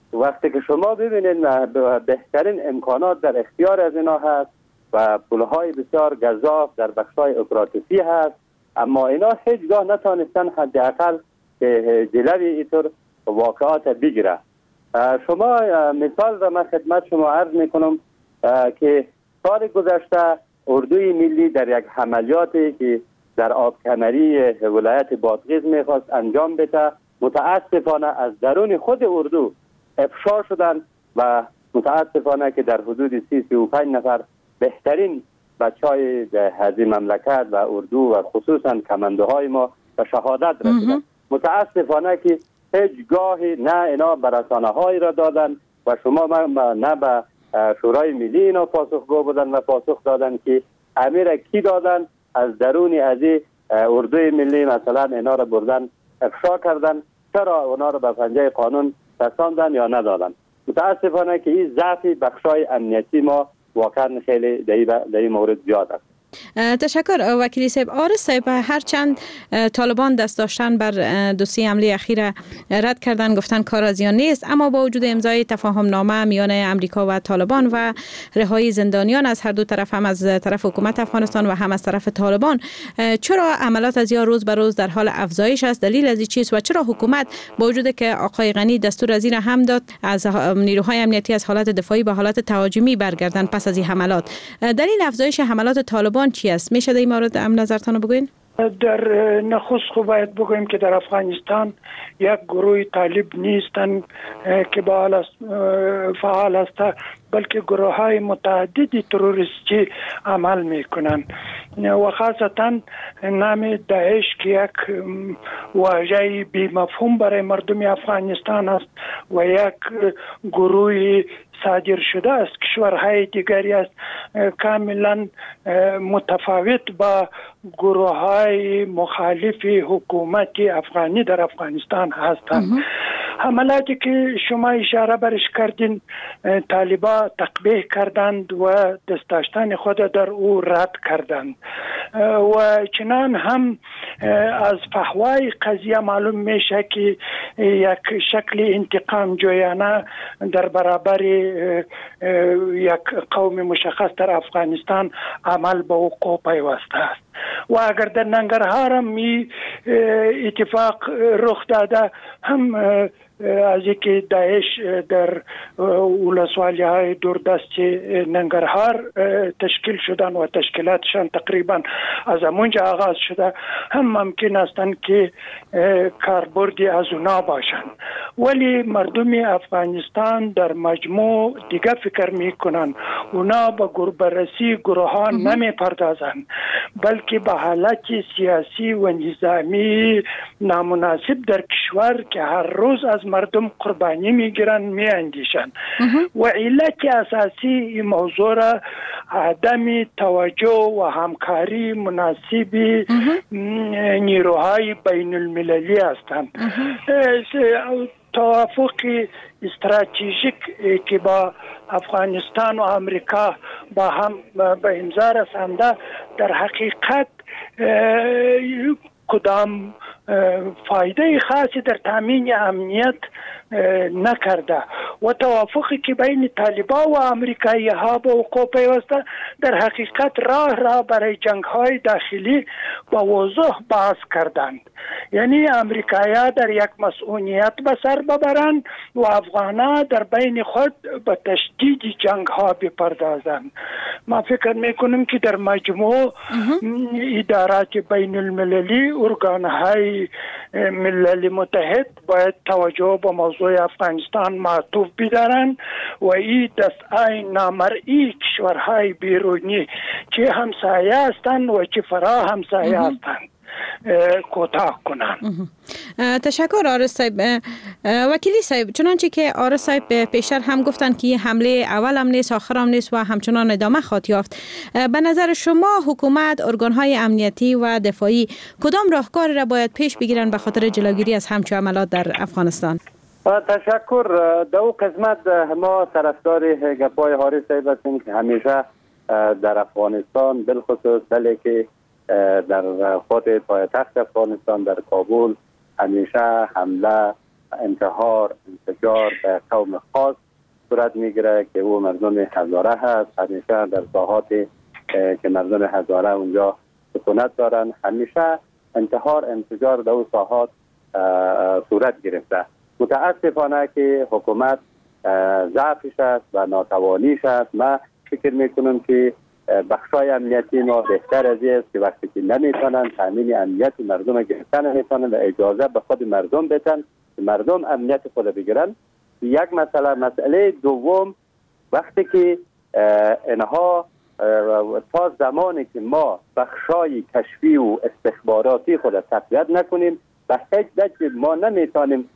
وقتی که شما ببینید بهترین امکانات در اختیار از اینا هست و پولهای بسیار گزاف در بخشای اپراتیفی هست، اما اینا هیچگاه نتانستن حداقل جلوی اینطور واقعات بگیره. شما مثال را من خدمت شما عرض میکنم که سال گذشته اردوی ملی در یک عملیاتی که در آبکمری ولایت بادغیس میخواست انجام بده، متاسفانه از درون خود اردو افشا شدن و متاسفانه که در حدود 35 نفر بهترین بچهای هذه مملکت و اردو و خصوصا کماندوهای ما به شهادت رسیدند. متاسفانه که هیچگاهی نه اینا برسانه هایی را دادن و شما نه به شورای ملی اینا پاسخگو بودن و پاسخ دادن که امیر کی دادن از درون از اردوی ملی مثلا اینا را بردن افشا کردن، چرا اونا را به پنجه قانون رساندن یا ندادن. متاسفانه که این ضعف بخشای امنیتی ما واقعا خیلی در این مورد زیاد است. تشکر وکیلی صاحب. آرس صاحب، هرچند طالبان دست داشتن بر دوسیه حمله اخیر رد کردن، گفتن کار از آن نیست، اما با وجود امضای تفاهم نامه میان امریکا و طالبان و رهایی زندانیان از هر دو طرف، هم از طرف حکومت افغانستان و هم از طرف طالبان، چرا عملیات از یا روز به روز در حال افزایش است؟ دلیل از این چیست و چرا حکومت با وجود که آقای غنی دستور از این هم داد از نیروهای امنیتی از حالت دفاعی به حالت تهاجمی برگردن پس از این حملات، دلیل افزایش حملات طالبان چی است؟ میشه در این مورد نظرتان بگوین؟ در نخست خو باید بگویم که در افغانستان یک گروه طالب نیستن که فعال است، بلکه گروه های متعددی تروریستی عمل میکنن و خاصتا نام داعش که یک واژه بی مفهوم برای مردم افغانستان است و یک گروه صادر شده است کشورهای دیگری است، کاملا متفاوت با گروه های مخالف حکومت افغانی در افغانستان هستند. حملاتی که شما اشاره برش کردین طالبان تقبیح کردند و دست داشتن خود در او رد کردند و چنان هم از فحوای قضیه معلوم میشه که یک شکل انتقام جویانه در برابر یک قوم مشخص در افغانستان عمل به وقوع پیوسته است و اگر در ننگرهار هم اتفاق رخ داده، هم از اینکه داعش در ولسوالی های دوردست ننگرهار تشکیل شدن و تشکیلاتشان تقریبا از همونجا آغاز شده، هم ممکن استند که کاربردی از اونا باشند، ولی مردم افغانستان در مجموع دیگه فکر میکنن، اونا با بررسی گروه ها نمی پردازن، بلکه به حالت سیاسی و نظامی نامناسب در کشور که هر روز از مردم قربانی میگیرن میاندیشن و علت اساسی این موضوع را عدم توجه و همکاری مناسب نیروهای بین المللی هستند. توافق استراتژیک که با افغانستان و امریکا با هم به امضا رسانده در حقیقت کدام فایده خاصی در تامین امنیت نکرده و توافقی که بین طالبان و امریکایی ها به وقوع پیوسته در حقیقت راه برای جنگ های داخلی با وضوح باز کردند. یعنی امریکایی ها در یک مسئولیت به سر ببرند و افغانان در بین خود به تشدید جنگ ها بپردازند. ما فکر میکنم که در مجموع ادارات بین المللی، ارگان های ملل متحد باید توجه به موضوع افغانستان معطوف بدارند و این دستای نامرئی کشورهای بیرونی که همسایه هستند و که فرا همسایه هستند کوتاه کنند. تشکر آرس صاحب. وکیلی صاحب، چنانچه که آرس صاحب پیشتر هم گفتن که حمله اول هم نیست آخر هم نیست و همچنان ادامه خواهد یافت، به نظر شما حکومت، ارگانهای امنیتی و دفاعی کدام راهکار را باید پیش بگیرن به خاطر جلوگیری از همچون عملات در افغانستان؟ تشکر. در اون قسمت ما طرفدار گپای حارث صاحب هستیم که همیشه در افغانستان بالخصوص که در خود پایتخت افغانستان در کابل همیشه حمله انتحار، انفجار به قوم خاص صورت میگیره که او مردم هزاره هست. همیشه در ساحات که مردم هزاره اونجا سکونت دارن همیشه انتحار، انفجار در اون ساحات صورت گرفته. متاسفانه که حکومت ضعفش است و ناتوانیش است. من فکر میکنم که بخشای امنیتی ما بهتر از این است که وقتی که نمیتونن تامین امنیت مردم گرفتن نمیتونن و اجازه به خود مردم بدن که مردم امنیت خود بگیرن. یک مسئله دوم، وقتی که اینها تا زمانی که ما بخشای کشفی و استخباراتی خود تقویت نکنیم به هیچ وجه ما نمیتونیم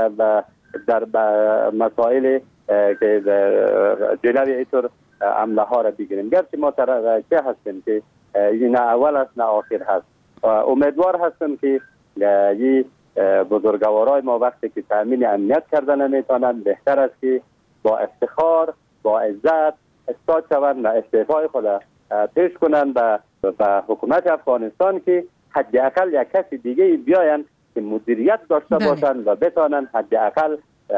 در مسائل که جلوی اینطور عمله ها را بگیریم. گرچه ما چه هستیم که نه اول است نه آخر هست. امیدوار هستم که این بزرگوارای ما وقتی که تامین امنیت کردن نمیتونند بهتر است که با افتخار، با عزت استاد شوند و استعفای خود پیش کنند به حکومت افغانستان که حداقل یک کسی دیگه بیاین که مدیریت داشته باشند و بتانند حداقل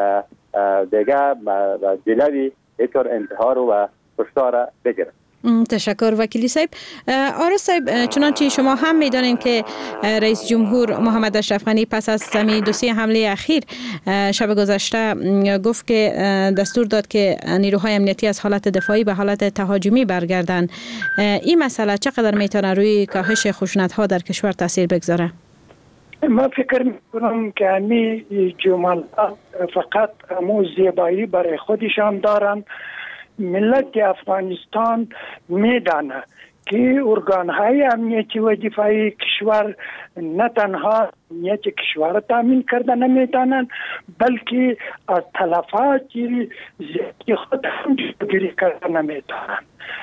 دیگه جلوی اینطور انتحار و کشتار بگیرند. تشکر وکیلی صاحب. آرس صاحب، چنانچه شما هم میدانید که رئیس جمهور محمد اشرف غنی پس از دو-سه حمله اخیر شب گذشته گفت که دستور داد که نیروهای امنیتی از حالت دفاعی به حالت تهاجمی برگردند. این مسئله چقدر میتونه روی کاهش خشونت‌ها در کشور تاثیر بگذاره؟ من فکر میکنم که همین جملات فقط همون زیبایی برای خودشان دارن. ملت افغانستان میدانه که ارگانهای امنیتی و دفاعی کشور نه تنها امنیت کشور را تامین کرده نمیتونن بلکه از تلفات زیادی خود هم جلوگیری کرده نمیتونن.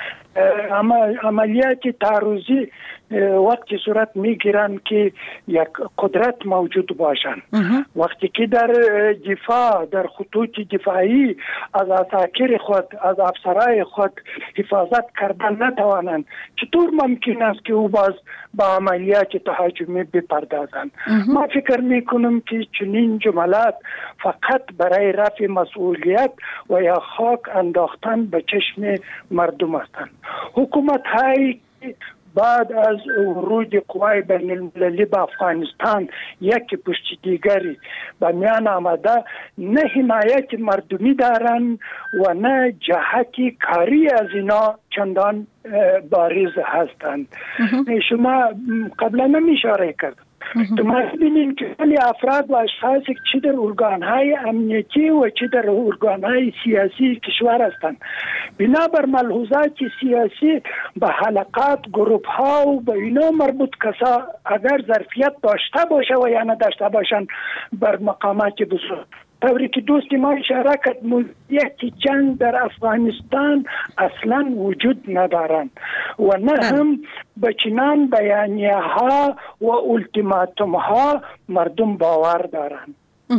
عملیات تعرضی وقتی صورت میگیرن که یک قدرت موجود باشن. وقتی که در دفاع، در خطوط دفاعی از عساکر خود، از افسرای خود حفاظت کردن نتوانند، چطور ممکن است که او باز با عملیات تهاجمی بپردازند؟ ما فکر میکنم که چنین جملات فقط برای رفع مسئولیت و یا خاک انداختن به چشم مردم هستند. حکومت های بعد از ورود قوای بین المللی به افغانستان یکی پشت دیگری به میان آمده نه حمایت مردمی دارن و نه جهت کاری از اینا چندان بارز هستند. شما قبلا هم اشاره کرد تو ما ببینید که خیلی افراد و اشخاص چه در ارگانهای امنیتی و چه در ارگانهای سیاسی کشور هستند، بنابر ملحوظات سیاسی به حلقات، گروپ ها و به اینا مربوط کسا اگر ظرفیت داشته باشه و یا نداشته باشن بر مقامات بزرگ، طوری که دوستی ما اشاره کرد مدیریت جنگ در افغانستان اصلا وجود ندارند و نه هم به چنان بیانیه ها و التیماتوم ها مردم باور دارند.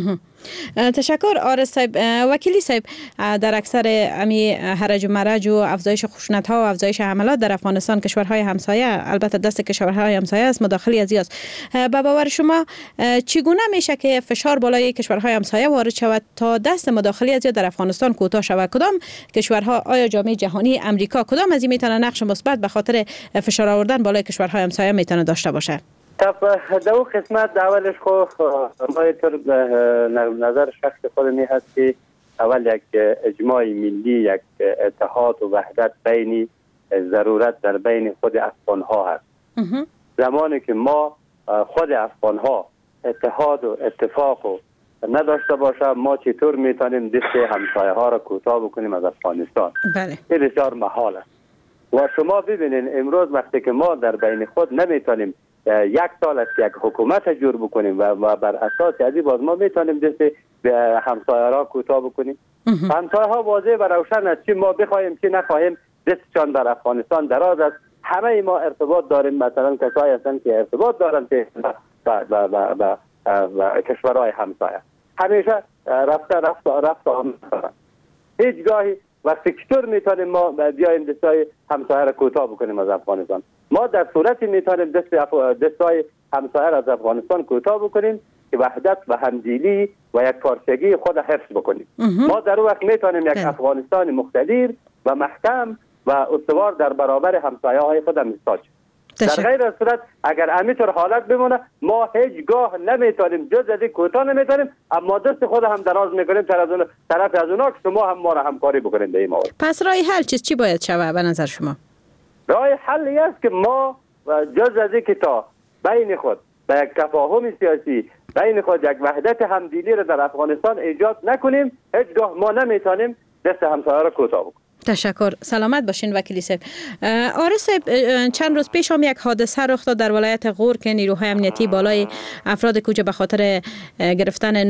تشکر آرس صاحب. وکیلی صاحب، در اکثر امی هرج و مرج و افزایش خشونت ها و افزایش حملات در افغانستان کشورهای همسایه، البته دست کشورهای همسایه است، مداخله از است. به باور شما چگونه میشه که فشار بالای کشورهای همسایه وارد شود تا دست مداخله از در افغانستان کوتاه شود؟ کدام کشورها، آیا جامعه جهانی، امریکا، کدام از این میتونه نقش مثبت به خاطر فشار آوردن بالای کشورهای همسایه میتونه داشته باشه؟ در اون قسمت اولش خب نظر شخص خود می هست که اول یک اجماع ملی، یک اتحاد و وحدت بینی ضرورت در بین خود افغان ها هست. زمانی که ما خود افغان ها اتحاد و اتفاق و نداشته باشه، ما چطور میتونیم دست همسایه ها را کوتاه بکنیم از افغانستان؟ این بسیار محال است. و شما ببینید امروز وقتی که ما در بین خود نمیتونیم یک سال است یک حکومت جور بکنیم و بر اساس ازی باز ما میتونیم دست همسایه را کوتاه بکنیم. همسایه ها واضح و روشن است که ما بخواهیم که نخواهیم دستشان در افغانستان دراز است. همه ما ارتباط داریم، مثلا کسایی هستند که ارتباط دارند با کشورهای همسایه، همیشه رفت آمد. هیچ گاهی وقتی چطور میتونیم ما بیایم دستای همسایه را کوتاه بکنیم از افغانستان؟ ما در صورتی میتونیم دستای همسایه را از افغانستان کوتاه بکنیم که وحدت و همدلی و یک پارچگی خود حفظ بکنیم. ما در اون وقت میتونیم یک افغانستان مقتدر و محکم و استوار در برابر همسایه‌های خود محسوس. در غیر از صورت اگر همینطور حالت بمونه ما هیچگاه نمیتونیم جز از این کوتاه نمیتونیم، اما دست خود هم دراز میکنیم طرف از اونا که شما هم ما را همکاری بکنید به این مورد. پس راه حل چی باید شود به نظر شما؟ راه حل است که ما جز از این که تا بین خود به یک تفاهم سیاسی بین خود یک وحدت همدلی را در افغانستان ایجاد نکنیم، هیچگاه ما نمیتونیم دست همسایه را کوتاه بکنیم. تشکر. سلامت باشین وکیلی صاحب. آرش صاحب، چند روز پیش هم یک حادثه رخ داد در ولایت غور که نیروهای امنیتی بالای افراد کوچه به خاطر گرفتن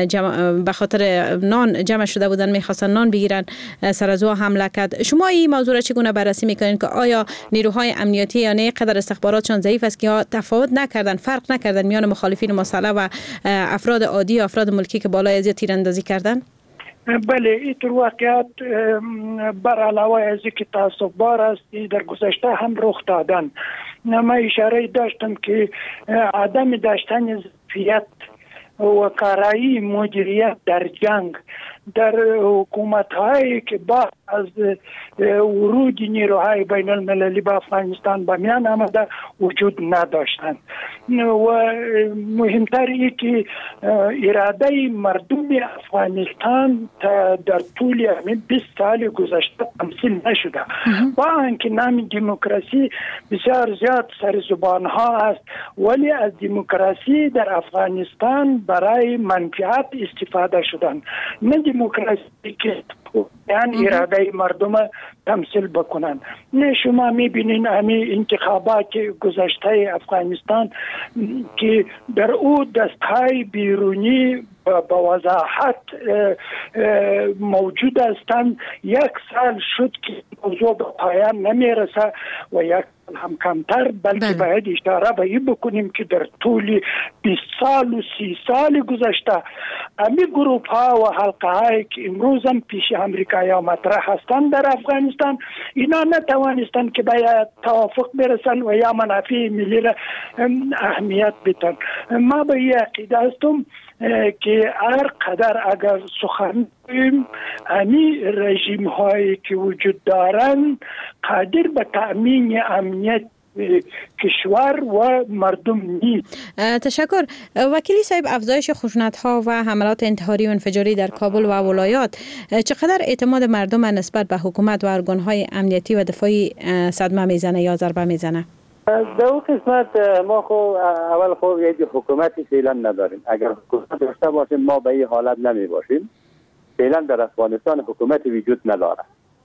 نان جمع شده بودن، میخواستن نان بگیرن، سر از او حمله کرد. شما این موضوع را چگونه بررسی میکنین که آیا نیروهای امنیتی یا نه قدر استخباراتشان ضعیف است که تفاوت نکردن، فرق نکردن میان مخالفین مسلح و افراد عادی و افراد ملکی که بالای از تیراندازی کردن؟ بله، اینطور واقعیت بر علاوه از اینکه تعصب بار است در گذشته هم رخ دادن. ما اشاره داشتم که عدم داشتن ظرفیت و کارایی مدیریت در جنگ در حکومت‌هایی که بعد از ورود نیروهای بین المللی به افغانستان به میان آمده وجود نداشتند و مهمتر این که اراده مردم افغانستان در طول 20 سال گذشته تمثیل نشده. با اینکه نام دموکراسی بسیار زیاد سر زبان ها است، ولی از دموکراسی در افغانستان برای منفعت استفاده شدن، نه دموکراسی که یعنی اراده مردم تمثیل بکنن. نه شما میبینین همین انتخابات گذشته افغانستان که در او دستهای بیرونی با وضاحت موجود هستند. 1 سال شد که موضوع به پایان نمیرسه و 1 هم کمتر، بلکه باید اشاره به این بکنیم که در طول 20 سال و 30 سال گذشته امی گروپ ها و حلقه هایی که امروز هم پیش امریکایی ها مطرح هستند در افغانستان، اینا نتوانستند که باید توافق برسن و یا منافع ملی را اهمیت بدن. ما به این عقیده هستم که هر قدر اگر سخن بگوییم امی رژیم هایی که وجود دارند قادر به تأمین امنیت کشور و مردم نیست. تشکر. وکیلی صاحب، افزایش خشونت‌ها و حملات انتحاری و انفجاری در کابل و ولایات چقدر اعتماد مردم نسبت به حکومت و ارگان‌های امنیتی و دفاعی صدمه میزنه یا ضربه میزنه؟ در اون قسمت ما اول یک حکومتی فعلا نداریم. اگر حکومت داشته باشیم ما به این حالت نمی باشیم. فعلا در افغانستان حکومتی وجود نداره.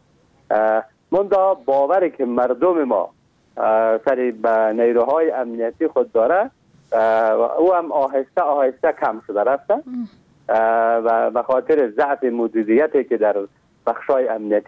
منتها باوری که مردم ما سر به نیروهای امنیتی خود داره او هم آهسته آهسته کم شده رفته و به خاطر ضعف مدیریتی که در بخشای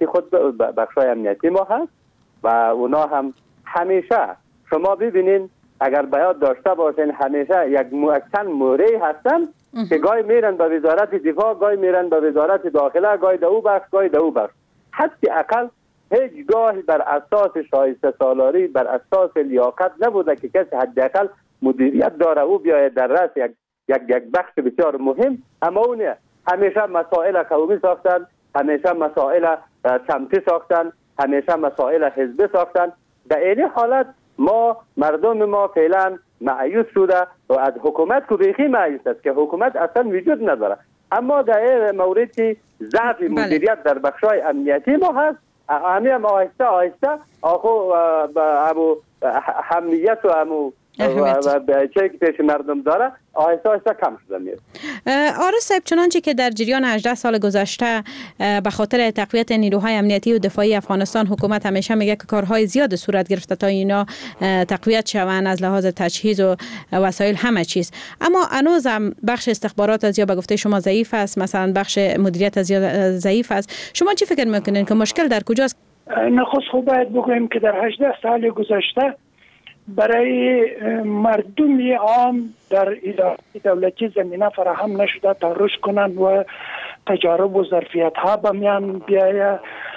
امنیتی ما هست و اونا هم همیشه شما ببینین اگر بیاد داشته باشین همیشه یک چند موردی هستن که گاهی میرن به وزارت دفاع، گاهی میرن به وزارت داخله، گاهی دو بخش، گاهی دو بخش. حتی اقل هیچگاه بر اساس شایسته سالاری، بر اساس لیاقت نبوده که کسی حداقل مدیریت داره او بیاید در رأس یک بخش بسیار مهم. اما اون همیشه مسائل قومی ساختن، همیشه مسائل سمتی ساختن، همیشه مسائل حزبی ساختن. در این حالت ما مردم ما فعلا مایوس شده و از حکومت که بیخی مایوس است که حکومت اصلا وجود نداره. اما در این مورد که ضعف مدیریت در بخشای امنیتی ما هست، هم آهسته آهسته همو همیت و همو چه که پیش مردم داره آهسته آهسته کم شده میاد. آرش صاحب، چنانچه که در جریان 18 سال گذشته به خاطر تقویت نیروهای امنیتی و دفاعی افغانستان حکومت همیشه میگه که کارهای زیاد صورت گرفته تا اینا تقویت شوند از لحاظ تجهیز و وسایل همه چیز، اما هنوز هم بخش استخبارات از یا به گفته شما ضعیف است، مثلا بخش مدیریت از یا ضعیف است. شما چی فکر میکنین که مشکل در کجاست؟ نخست خوب باید بگویم که در 18 سال گذشته برای مردم عام در اداره دولتی زمینه فراهم نشده تا رشد کنند و تجارب و ظرفیت ها به میان بیاید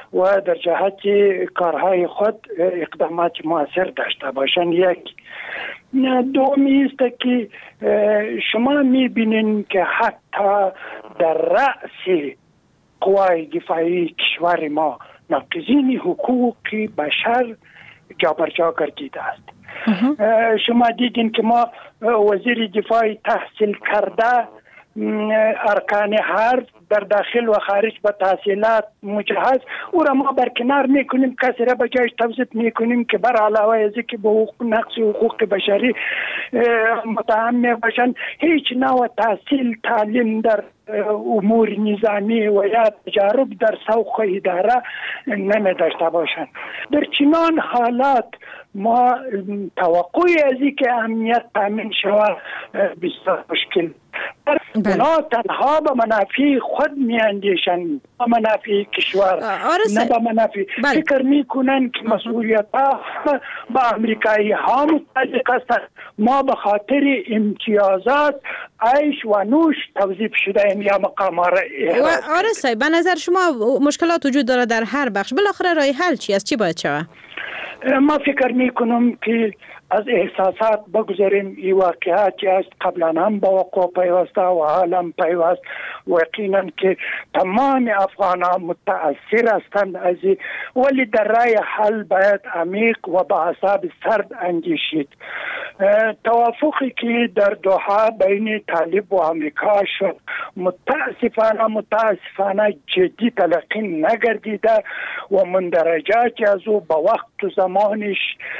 و در جهت کارهای خود اقدامات موثر داشته باشند. یک دومی است که شما میبینین که حتی در رأس قوای دفاعی کشور ما ناقضین حقوق بشر جابرجا گردیده است. شما دیدین که ما وزیر دفاع تحصیل کرده ارکان حرب در داخل و خارج به تحصیلات مجهز او را ما برکنار میکنیم، کسی را به جایش توظیف میکنیم که بر علاوه از که به نقص حقوق بشری متهم میباشند هیچ نوع تحصیل تعلیم در امور نظامی و یا تجارب در سوق اداره نمی داشته باشند. در چنان حالات ما توقعی از اینکه امنیت تامین شود بسیار مشکل. اونا تنها به منافع خود می اندیشند، به منافع کشور نه به منافع. فکر میکنند که مسئولیت ها با امریکایی ها متعلق است. ما به خاطر امتیازات عیش و نوش توظیف شده یا مقام را آرسای به نظر شما مشکلات وجود داره در هر بخش، بالاخره راه حل چی است؟ چی باید شود؟ ما فکر میکنم که از احساسات بگذاریم. این واقعاتی است قبلا هم با وقوع پیوسته و حالا پیوست و یقینا که تمام افغان ها متاثر هستند از ولی در راه حل باید عمیق و با اعصاب سرد اندیشید. توافقی که در دوحه بین طالب و امریکا شد متاسفانه جدی تلقی نگردیده و مندرجاتی از او با وقت و زمانش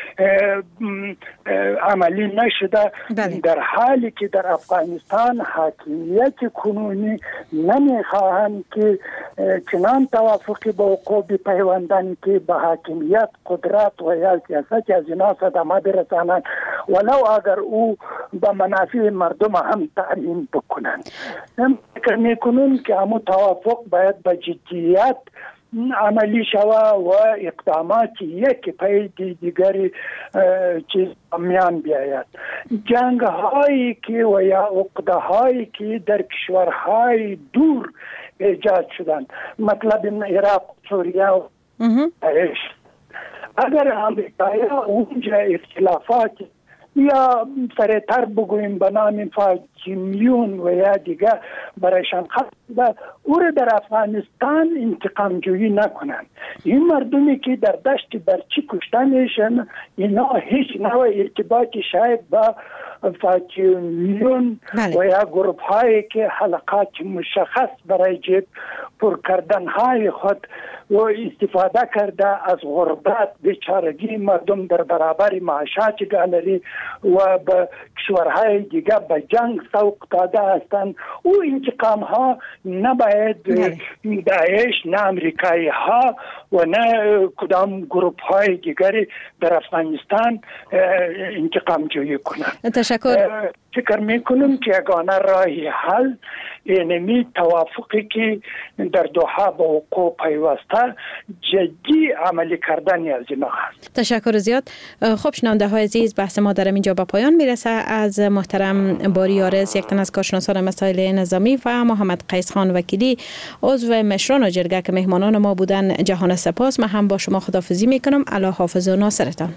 عملی نشده. در حالی که در افغانستان حاکمیت کنونی نمیخواهند که چنان توافقی با وقوع بپیوندند که به حاکمیت قدرت و یا سیاست از اینا صدمه برسانند ولو اگر او به منافع مردم هم تعیین بکنند. فکر میکنم که همون توافق باید به جدیت عملی شود و اقدامات یک پای دیگری چیز میان بیاید. جنگ هایی که و یا عقده هایی که در کشورهای دور ایجاد شدند، مطلب عراق، سوریه و داعش، اگر امریکایی اونجا اختلافات یا سریعتر بگوییم به نام فاجمیون و یا دیگه برایشان خواهد او را در افغانستان انتقام جویی نکنند. این مردمی که در دشت برچی کشته میشن اینا هیچ نوع ارتباطی شاید با فاجمیون و یا گروپ هایی که حلقات مشخص برای جیب پر کردن های خود و استفاده کرده از غربت بیچارگی مردم در برابر معاشات گالری و به کشورهای دیگه به جنگ سوق داده هستند. او انتقام ها نباید داعش نه امریکایی ها و نه کدام گروپ های دیگری در افغانستان انتقام جویی کنند. تشکر. فکر میکنم که یگانه راهی حل اینمی توافقی که در دوحه با وقوع پیوسته جدی عملی کردن از اینا هست. تشکر زیاد. خب شنونده های عزیز، بحث ما در اینجا به پایان میرسه. از محترم باری آرز، یک تن از کارشناسان مسائل نظامی، و محمد قیس خان وکیلی، عضو مشران جرگه که مهمانان ما بودن، جهان سپاس. من هم با شما خداحافظی میکنم. الله حافظ و ناصرتان.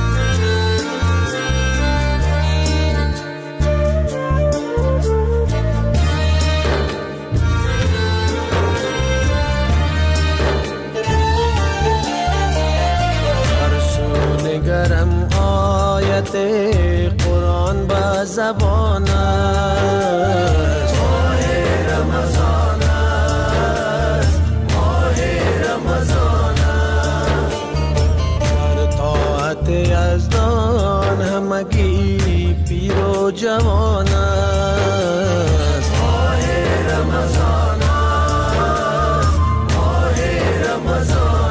گرم آیت قرآن با زبان است، ماه رمضان است، ماه رمضان است، در طاعت یزدان همگی پیر و جوان است، ماه رمضان است، ماه رمضان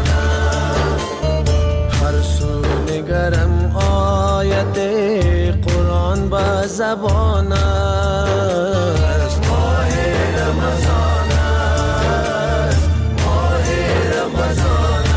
گرم آیت قرآن با زبان است، ماه رمضان است، ماه رمضان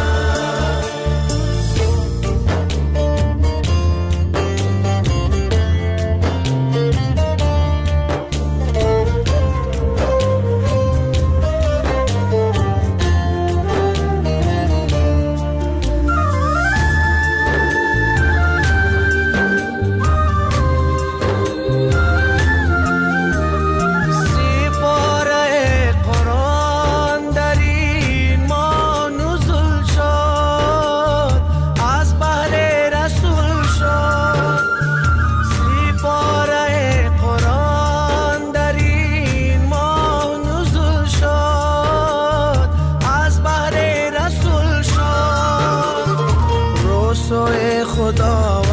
خداوند